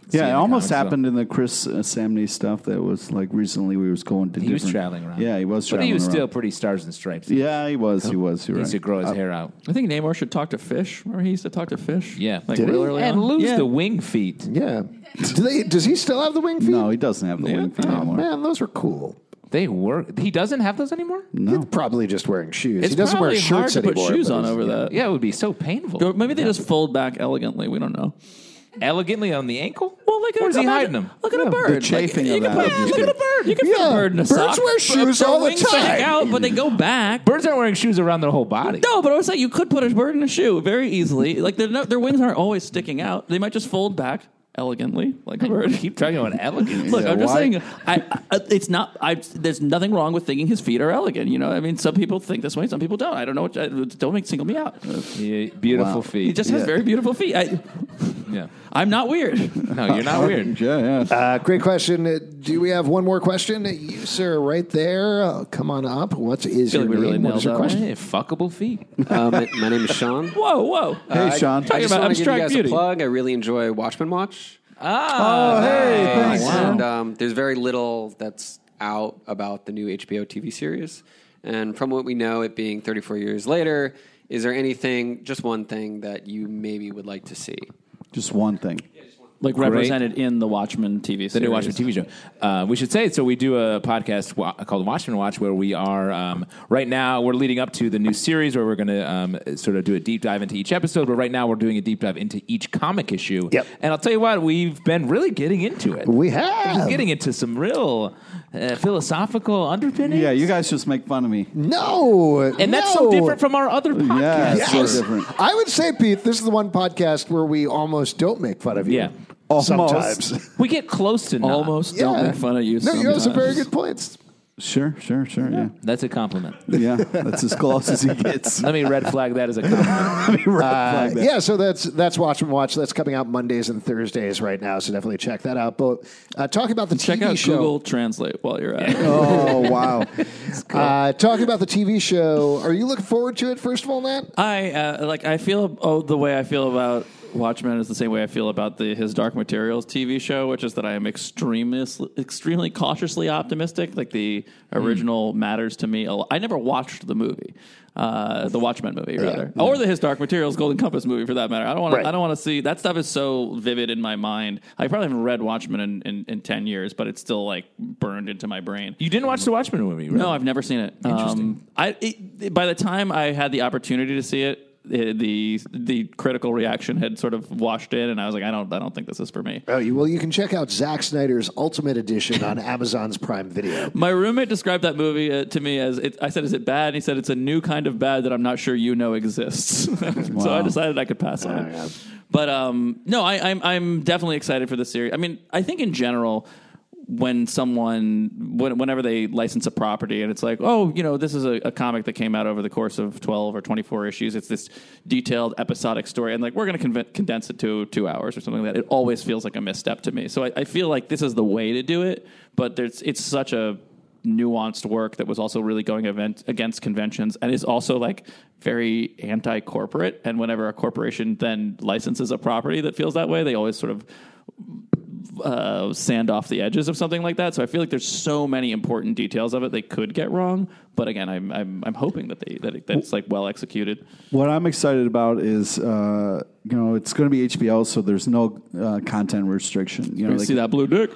Yeah, it the almost comics, so- happened in the Chris uh, Samney stuff that was like recently we was going to He was different- traveling around. Yeah, he was But traveling he was around. still pretty stars and stripes. Yeah, he was. He was. He You're needs to right. grow his hair out. I think Namor should talk to fish. Remember he used to talk to fish? Yeah. Like Did he? real early And on? lose Yeah. the wing feet. Yeah. Do they? Does he still have the wing feet? No, he doesn't have the Yeah. wing feet Oh anymore. man, those were cool. They work. He doesn't have those anymore? No. He's probably just wearing shoes. It's he doesn't wear probably hard shirts to put anymore. shoes but on he's- over that. Yeah, it would be so painful. Or maybe they just fold back elegantly. We don't know. Elegantly on the ankle? Well, like Where's he imagine- hiding them? Look at a Yeah, bird. the Like, chafing you of can that put- is Look good. at a bird. You can fit Yeah, a bird in a birds sock. wear shoes Their all the wings stick time. out, but they go back. Birds aren't wearing shoes around their whole body. No, but I was saying you could put a bird in a shoe very easily. Like they're no, their wings aren't always sticking out. They might just fold back elegantly like a bird. Keep talking about elegance. Look, Yeah, I'm just why- saying. I, I, it's not. I, there's nothing wrong with thinking his feet are elegant. You know, I mean, some people think this way, some people don't. I don't know. What, I, don't make single me out. Yeah, beautiful Wow. feet. He just has very beautiful feet. I, yeah. I'm not weird. No, you're not weird. Yeah, yeah. Uh, great question. Uh, Do we have one more question? You, sir, right there. Uh, come on up. What is Feel your like we name? really what nailed is your that question? Hey, fuckable feet. Uh, my, my name is Sean. Whoa, whoa. Hey, Sean. I Talking just about want to give you abstract guys beauty. a plug. I really enjoy Watchmen Watch. Oh, hey, thanks. And um, there's very little that's out about the new H B O T V series. And from what we know, it being thirty-four years later, is there anything, just one thing, that you maybe would like to see? Just one thing. Like Great. represented in the Watchmen T V series. The new Watchmen T V show. Uh, we should say it. So we do a podcast wa- called Watchmen Watch, where we are um, right now. We're leading up to the new series, where we're going to um, sort of do a deep dive into each episode. But right now, we're doing a deep dive into each comic issue. Yep. And I'll tell you what, we've been really getting into it. We We're have. getting into some real uh, philosophical underpinnings. Yeah, you guys just make fun of me. No. And that's no. so different from our other podcasts. Yeah, it's Yes. so different. I would say, Pete, this is the one podcast where we almost don't make fun of you. Yeah. Almost. Sometimes. We get close to not. Almost don't Yeah. make fun of you. No, you have some very sometimes. good points. Sure, sure, sure. Yeah. That's a compliment. Yeah, that's as close as he gets. Let me red flag that as a compliment. Uh, yeah, so that's that's Watchmen Watch. That's coming out Mondays and Thursdays right now, so definitely check that out. But uh, talking about the Check T V out show. Google Translate while you're at it. Oh, wow. Uh, talking about the T V show, are you looking forward to it, first of all, Matt? I uh, like. I feel oh the way I feel about Watchmen is the same way I feel about the his Dark Materials T V show, which is that I am extremely extremely cautiously optimistic. Like the original matters to me a lot. I never watched the movie, uh, the Watchmen movie rather, Yeah. or the his Dark Materials Golden Compass movie for that matter. I don't want Right. to. I don't want to see that stuff. Is so vivid in my mind. I probably haven't read Watchmen in, in, in ten years, but it's still like burned into my brain. You didn't watch the Watchmen movie, right? No, I've never seen it. Interesting. Um, I it, by the time I had the opportunity to see it, it, the the critical reaction had sort of washed in, and I was like, I don't, I don't think this is for me. Oh, you, well, you can check out Zack Snyder's Ultimate Edition on Amazon's Prime Video. My roommate described that movie uh, to me as it, I said, "Is it bad?" And he said, "It's a new kind of bad that I'm not sure you know exists." So I decided I could pass on it. But um, no, I, I'm I'm definitely excited for the series. I mean, I think in general, when someone when, whenever they license a property and it's like, oh, you know, this is a, a comic that came out over the course of twelve or twenty-four issues. It's this detailed episodic story, and like we're going to conv- condense it to two hours or something like that. It always feels like a misstep to me. So I, I feel like this is the way to do it, but there's it's such a nuanced work that was also really going event against conventions and is also like very anti-corporate. And whenever a corporation then licenses a property that feels that way, they always sort of uh, sand off the edges of something like that. So I feel like there's so many important details of it they could get wrong. But again, I'm I'm, I'm hoping that they that, it, that it's like well executed. What I'm excited about is, uh, you know, it's going to be H B O, so there's no uh, content restriction. You know, You they see can- that blue dick?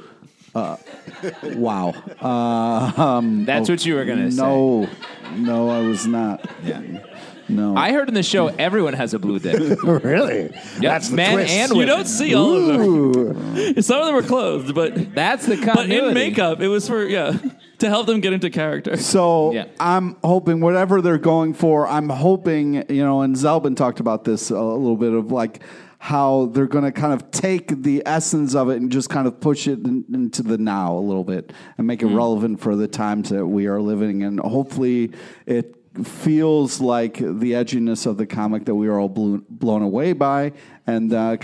Wow. Uh, um, That's what you were going to say. no, no, I was not. Yeah. No. I heard in the show everyone has a blue dick. Really? That's the men twist. and You women. don't see all of them. Some of them were clothed, but That's the but continuity. in makeup, it was for yeah to help them get into character. So Yeah. I'm hoping whatever they're going for, I'm hoping, you know, and Zelbin talked about this a little bit of like how they're going to kind of take the essence of it and just kind of push it in, into the now a little bit and make it relevant for the times that we are living in. Hopefully it feels like the edginess of the comic that we are all blew, blown away by and uh, kind of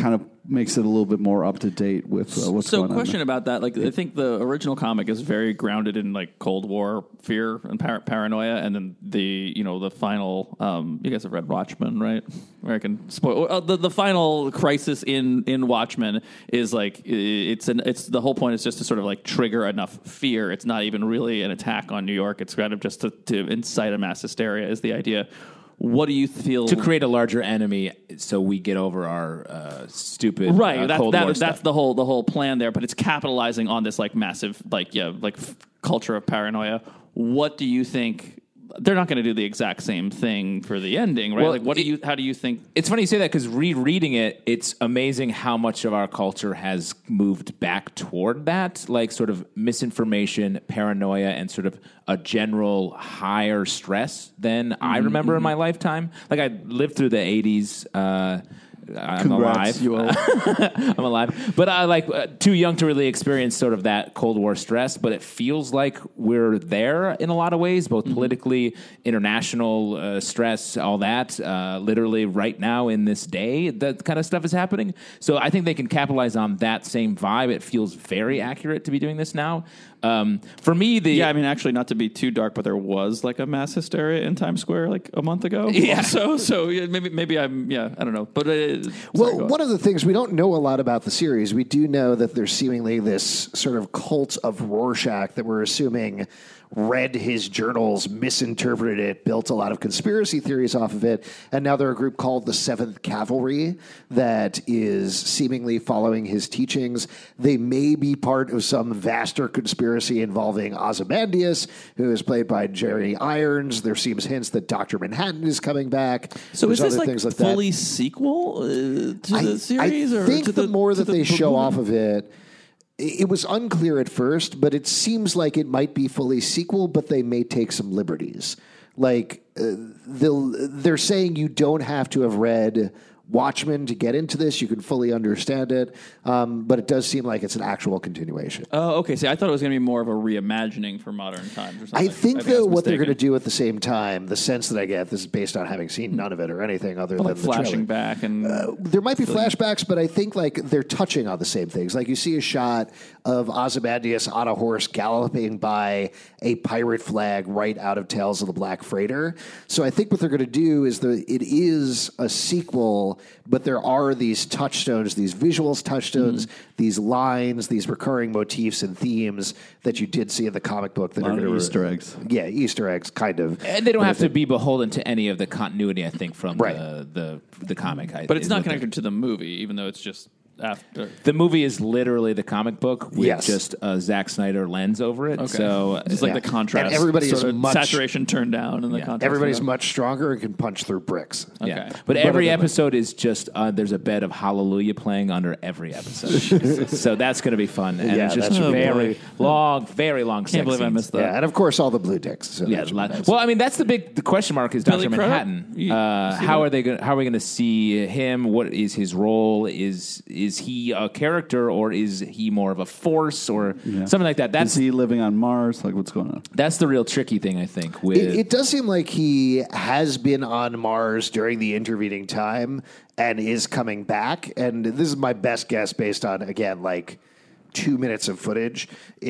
makes it a little bit more up to date with uh, what's so going on. question about that, like I think the original comic is very grounded in like Cold War fear and par- paranoia, and then the you know the final um, you guys have read Watchmen, right? Where I can spoil uh, the the final crisis in in Watchmen is like it's an it's the whole point is just to sort of like trigger enough fear. It's not even really an attack on New York. It's kind of just to, to incite a mass hysteria is the idea. What do you feel to create a larger enemy so we get over our uh, stupid right? uh, That, Cold that, War that's stuff. the whole the whole plan there. But it's capitalizing on this like massive like yeah like f- culture of paranoia. What do you think? They're not going to do the exact same thing for the ending, right? Well, like, what do it- you? How do you think? It's funny you say that because rereading it, it's amazing how much of our culture has moved back toward that, like sort of misinformation, paranoia, and sort of a general higher stress than Mm-hmm, I remember in my lifetime. Like I lived through the eighties. Uh, I'm Congrats, alive. you old. I'm alive, but I like uh, too young to really experience sort of that Cold War stress. But it feels like we're there in a lot of ways, both Mm-hmm. politically, international uh, stress, all that. Uh, literally, right now in this day, that kind of stuff is happening. So I think they can capitalize on that same vibe. It feels very accurate to be doing this now. Um, for me, the Yeah, I mean, actually, not to be too dark, but there was like a mass hysteria in Times Square like a month ago. Yeah. So, so yeah, maybe, maybe I'm, yeah, I don't know. But uh, Well, sorry, go one on. of the things we don't know a lot about the series, we do know that there's seemingly this sort of cult of Rorschach that we're assuming read his journals, misinterpreted it, built a lot of conspiracy theories off of it, and now they're a group called the Seventh Cavalry that is seemingly following his teachings. They may be part of some vaster conspiracy involving Ozymandias, who is played by Jerry Irons. There seems hints that Doctor Manhattan is coming back. So There's is this other like, things like that. fully sequel uh, to I, the series? I or think to the, the more to that the they show movie? off of it, it was unclear at first, but it seems like it might be fully sequel, but they may take some liberties. Like uh, they'll, they're saying you don't have to have read Watchmen to get into this. You can fully understand it, um, but it does seem like it's an actual continuation. Oh, okay. See, I thought it was going to be more of a reimagining for modern times or something. I think, I though, was what they're going to mistaken. do at the same time, the sense that I get, this is based on having seen none of it or anything other Like than the flashing trailer. back and There might be flashbacks, but I think like they're touching on the same things. Like you see a shot of Ozymandias on a horse galloping by a pirate flag right out of Tales of the Black Freighter. So I think what they're going to do is the it is a sequel, but there are these touchstones, these visuals touchstones, Mm-hmm. these lines, these recurring motifs and themes that you did see in the comic book that A lot are of going to Easter eggs. Yeah, Easter eggs, kind of. and they don't But have I to think- be beholden to any of the continuity. I think from Right. the, the the comic, I- but it's is not what they're- connected to the movie, even though it's just after. The movie is literally the comic book with Yes. just a Zack Snyder lens over it. Okay. So It's like Yeah. the contrast. And everybody is sort of much- saturation turned down, and the Yeah. contrast. Everybody's went up. much stronger and can punch through bricks. yeah, Okay. but But every other than- episode is just uh, there's a bed of Hallelujah playing under every episode. So that's going to be fun, and Yeah, it's just that should be very fun. long, very long. Can't believe I missed that. Yeah, and of course all the blue dicks. So Yeah, that should be la- nice. well, I mean, that's the big the question mark is Billy Doctor Crudup? Manhattan. You- Uh, you see how that? are they? Gonna, how are we going to see him? What is his role? Is is he a character or is he more of a force or Yeah. something like that? That's Is he living on Mars? Like, what's going on? that's the real tricky thing, I think. With It, it does seem like he has been on Mars during the intervening time and is coming back. And this is my best guess based on, again, like two minutes of footage,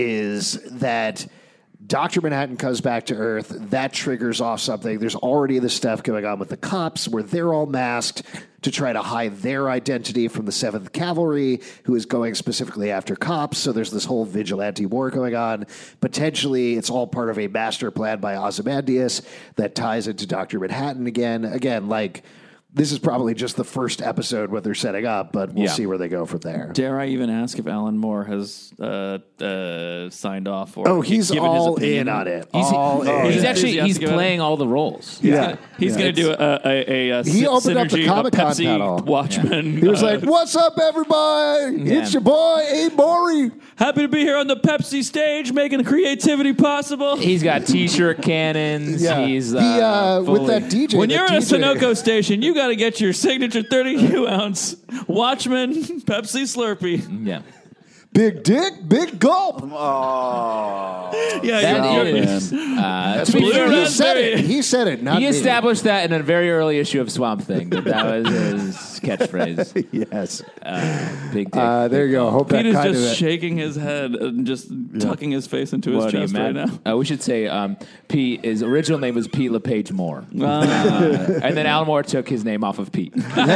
is that Doctor Manhattan comes back to Earth. That triggers off something. There's already this stuff going on with the cops where they're all masked to try to hide their identity from the Seventh Cavalry, who is going specifically after cops. So there's this whole vigilante war going on. Potentially, it's all part of a master plan by Ozymandias that ties into Doctor Manhattan again. Again, like, this is probably just the first episode what they're setting up, but we'll Yeah. see where they go from there. Dare I even ask if Alan Moore has uh, uh, signed off or Oh, he's given his all opinion? in on it. he's, all in. he's actually he's enthusiastic about it. playing all the roles. Yeah. He's Yeah. going to do a, a, a, a He sy- opened up the synergy, Comic-Con a Pepsi panel. Watchmen. He was uh, like, "What's up, everybody? Yeah. It's your boy, Abe Maury." happy to be here on the Pepsi stage, making creativity possible. He's got T-shirt cannons. Yeah. He's uh, he, uh, with fully- that D J. When that you're at a D J Sunoco station, you got to get your signature thirty-two ounce Watchmen Pepsi Slurpee. yeah. Big dick, big gulp. Oh. Yeah, That you're- is. Uh, That's to be what fair, he said it. He said it. Not he me. established that in a very early issue of Swamp Thing. That that was his catchphrase. Yes. Uh, big dick. Uh, there you go. Hope that Pete is kind just of. shaking his head and just tucking his face into his What, are you chest right mad? now. Uh, we should say um, Pete. His original name was Pete LePage Moore, Uh, uh, and then Alan Moore took his name off of Pete.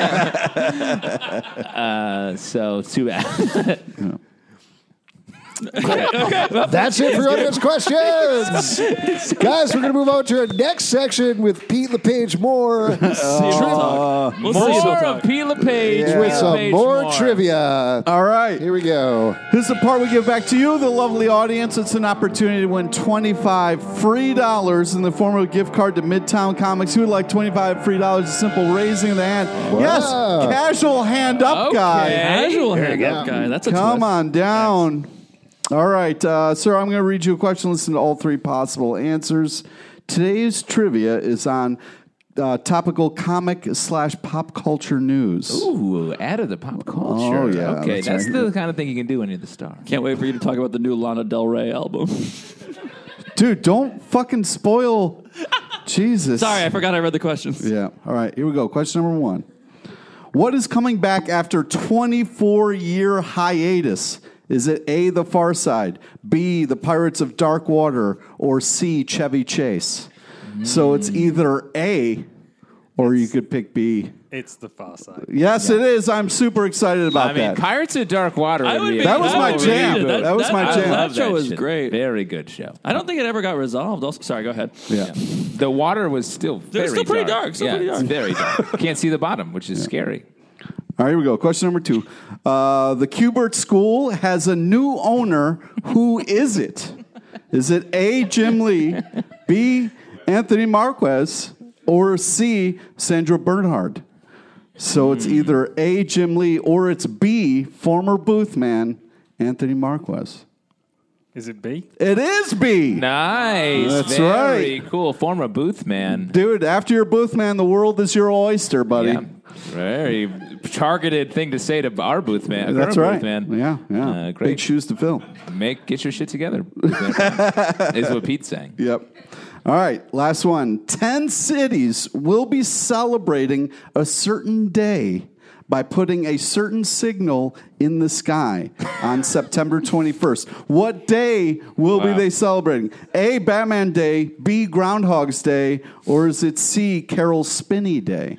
uh, so too bad. That's it for audience questions. Guys, we're going to move on to our next section with Pete LePage Moore. we'll see if he'll talk. We'll see if he'll More talk. of Pete LePage with Pete some LePage more Moore. trivia. All right. Here we go. Here's the part we give back to you, the lovely audience. It's an opportunity to win twenty-five free dollars in the form of a gift card to Midtown Comics. Who would like twenty-five free dollars? A simple raising of the hand. Yes, casual hand up Okay. guy. Casual hand up guy. That's a Come twist. on down. All right, uh, sir, I'm going to read you a question. Listen to all three possible answers. Today's trivia is on uh, topical comic slash pop culture news. Ooh, out of the pop culture. Oh, yeah, Okay, that's that's, right. the kind of thing you can do when you're the star. Can't wait for you to talk about the new Lana Del Rey album. Dude, don't fucking spoil. Jesus. Sorry, I forgot I read the questions. Yeah. All right, here we go. Question number one. What is coming back after twenty-four year hiatus? Is it A, The Far Side, B, The Pirates of Dark Water, or C, Chevy Chase? Mm. So it's either A, or you could pick B. It's the Far Side. Yes, it is. I'm super excited about I mean, that. Pirates of Dark Water. I would be be- That was my Oh, jam. really? That was my That- jam. that love show was shit. great. Very good show. I don't think it ever got resolved. Also, sorry, go ahead. Yeah. The water was still very still pretty dark. dark, still yeah, pretty dark. It's very dark. Can't see the bottom, which is scary. All right, here we go. Question number two. Uh, the Kubert School has a new owner. Who is it? Is it A, Jim Lee, B, Anthony Marquez, or C, Sandra Bernhard? So it's either A, Jim Lee, or it's B, former booth man, Anthony Marquez. Is it B? It is B. Nice. That's very right. cool. Former booth man. Dude, after you're booth man, the world is your oyster, buddy. Yeah. Very targeted thing to say to our booth man. That's current right. booth man. Yeah, yeah. Uh, great. Big shoes to fill. Make get your shit together. is what Pete's saying. Yep. All right, last one. Ten cities will be celebrating a certain day by putting a certain signal in the sky on September twenty-first. What day will be Wow. they celebrating? A, Batman Day, B, Groundhog's Day, or is it C, Carol Spinney Day?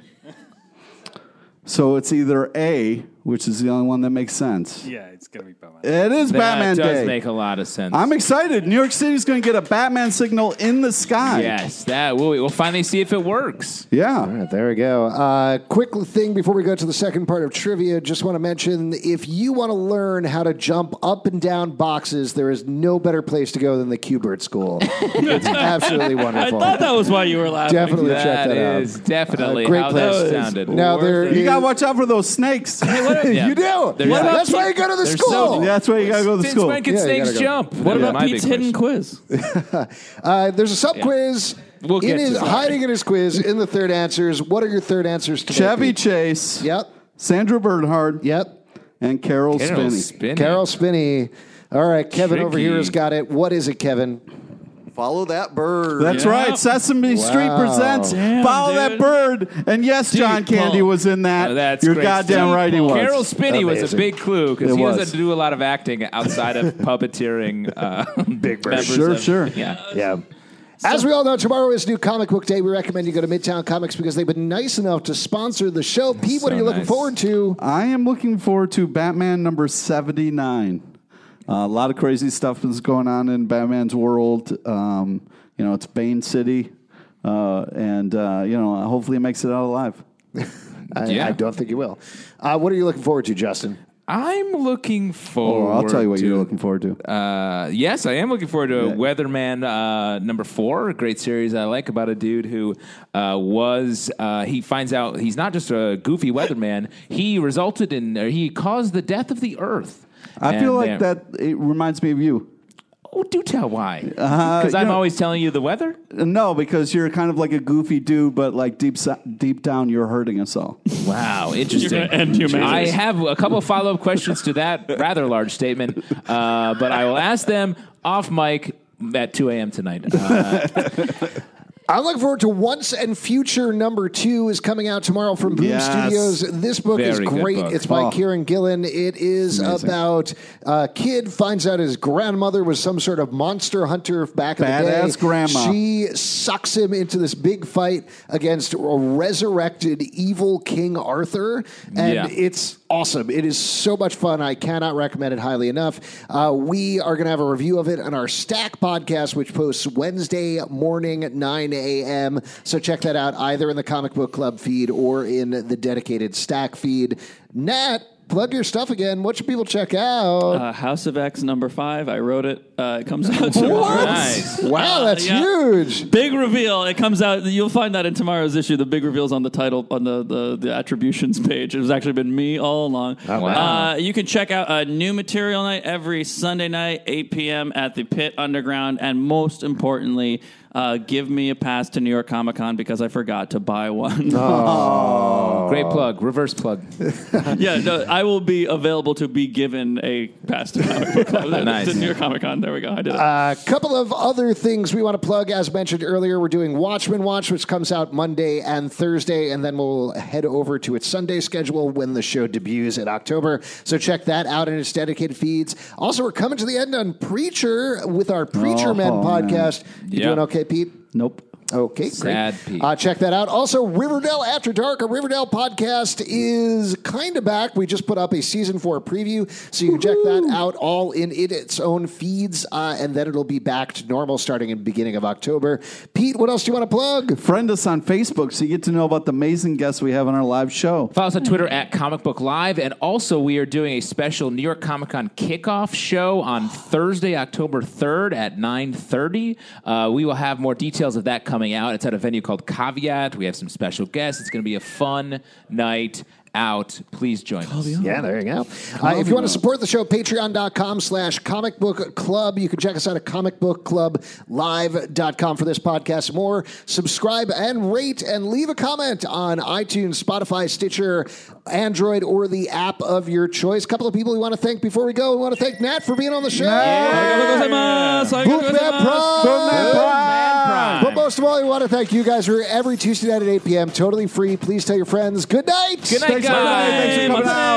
So it's either A, which is the only one that makes sense. Yeah, it's going to be Batman. It is Batman that does Day. make a lot of sense. I'm excited. New York City's going to get a Batman signal in the sky. Yes, that we'll, we'll finally see if it works. Yeah. All right, there we go. Uh, quick thing before we go to the second part of trivia, just want to mention if you want to learn how to jump up and down boxes, there is no better place to go than the Kubert School. It's absolutely I wonderful. thought that was why you were laughing. Definitely check That that is out. definitely Uh, great how place. that sounded. Now there Worth it. You is- got to watch out for those snakes. Yeah. You do. There's- Well, Yeah. that's why you go to the There's school. so- That's why you got to go to Since school. when can Yeah, you snakes gotta go. jump? What That was about my Pete's big hidden question. quiz? Uh, there's a sub quiz We'll in get his to that. hiding in his quiz in the third answers. What are your third answers today? Chevy Pete? Chase. Yep. Sandra Bernhard. Yep. And Carol, Carol Spinney. Spinney. Carol Spinney. All right, Kevin over Tricky. here has got it. What is it, Kevin? Follow that bird. That's Yeah. right. Sesame Street Wow. presents Damn, Follow dude. That Bird. And yes, John Deep Candy pull. was in that. Oh, that's You're great goddamn stuff. right he was. Carol Spinney was a Amazing. big clue because It he was. doesn't do a lot of acting outside of puppeteering. Uh, big Bird. Sure, sure. Yeah. Yeah. As we all know, tomorrow is New Comic Book Day. We recommend you go to Midtown Comics because they've been nice enough to sponsor the show. Pete, what So are you looking nice. forward to? I am looking forward to Batman number seventy-nine. Uh, a lot of crazy stuff is going on in Batman's world. Um, you know, it's Bane City. Uh, and, uh, you know, hopefully it makes it out alive. I, Yeah. I don't think you will. Uh, what are you looking forward to, Justin? I'm looking Or forward. I'll tell you what to, you're looking forward to. Uh, yes, I am looking forward to Yeah. Weatherman uh, number four, a great series I like about a dude who uh, was, uh, he finds out he's not just a goofy weatherman, he resulted in, or he caused the death of the earth. I feel And like then- that it reminds me of you. Oh, do tell why. Because Uh, I'm you know- always telling you the weather? No, because you're kind of like a goofy dude, but like deep sa- deep down, you're hurting us all. Wow, interesting. You're gonna end humanity. I have a couple of follow-up questions to that rather large statement, uh, but I will ask them off mic at two a.m. tonight. Uh, I'm looking forward to Once and Future number two is coming out tomorrow from Boom Yes. Studios. This book is Very good great. book. It's by Oh. Kieran Gillen. It is Amazing. about a kid finds out his grandmother was some sort of monster hunter back in the day. Badass grandma. She sucks him into this big fight against a resurrected evil King Arthur. And Yeah. it's awesome. It is so much fun. I cannot recommend it highly enough. Uh, we are going to have a review of it on our Stack podcast, which posts Wednesday morning at nine a.m. So check that out either in the Comic Book Club feed or in the dedicated Stack feed. Nat, plug your stuff again. What should people check out? Uh, House of X number five. I wrote it. Uh, it comes out tomorrow. Nice. Wow, Uh, that's yeah. huge. Big reveal. It comes out. You'll find that in tomorrow's issue. The big reveal's on the title, on the, the, the attributions page. It was actually been me all along. Oh, wow. Uh, you can check out a new material night every Sunday night, eight p.m. at the Pit Underground. And most importantly, uh, give me a pass to New York Comic Con because I forgot to buy one. Great plug, reverse plug. yeah, no, I will be available to be given a pass to Comic Book Club. Nice. To New York Comic Con. There we go. I did it. A couple of other things we want to plug. As mentioned earlier, we're doing Watchmen Watch, which comes out Monday and Thursday, and then we'll head over to its Sunday schedule when the show debuts in October. So check that out in its dedicated feeds. Also, we're coming to the end on Preacher with our Preacher Oh, Men man. podcast. You Yeah. doing okay, Pete? Nope. Okay, Sad great. Pete. Uh, check that out. Also, Riverdale After Dark, our Riverdale podcast is kind of back. We just put up a season four preview, so you can check that out all in it, its own feeds, uh, and then it'll be back to normal starting in the beginning of October. Pete, what else do you want to plug? Friend us on Facebook so you get to know about the amazing guests we have on our live show. Follow us on Twitter at Comic Book Live, and also we are doing a special New York Comic Con kickoff show on Thursday, October third at nine thirty. Uh, we will have more details of that coming out. It's at a venue called Caveat. We have some special guests. It's going to be a fun night out. Please join us. Yeah, there you go. Uh, if you want to support the show, patreon.com slash comic book club. You can check us out at comic book club live dot com for this podcast. More, subscribe and rate and leave a comment on iTunes, Spotify, Stitcher, Android, or the app of your choice. A couple of people we want to thank before we go. We want to thank Nat for being on the show. Bootman Prime. But most of all, we want to thank you guys for every Tuesday night at eight p.m. Totally free. Please tell your friends. Good night. Good night, guys. Thanks for coming out.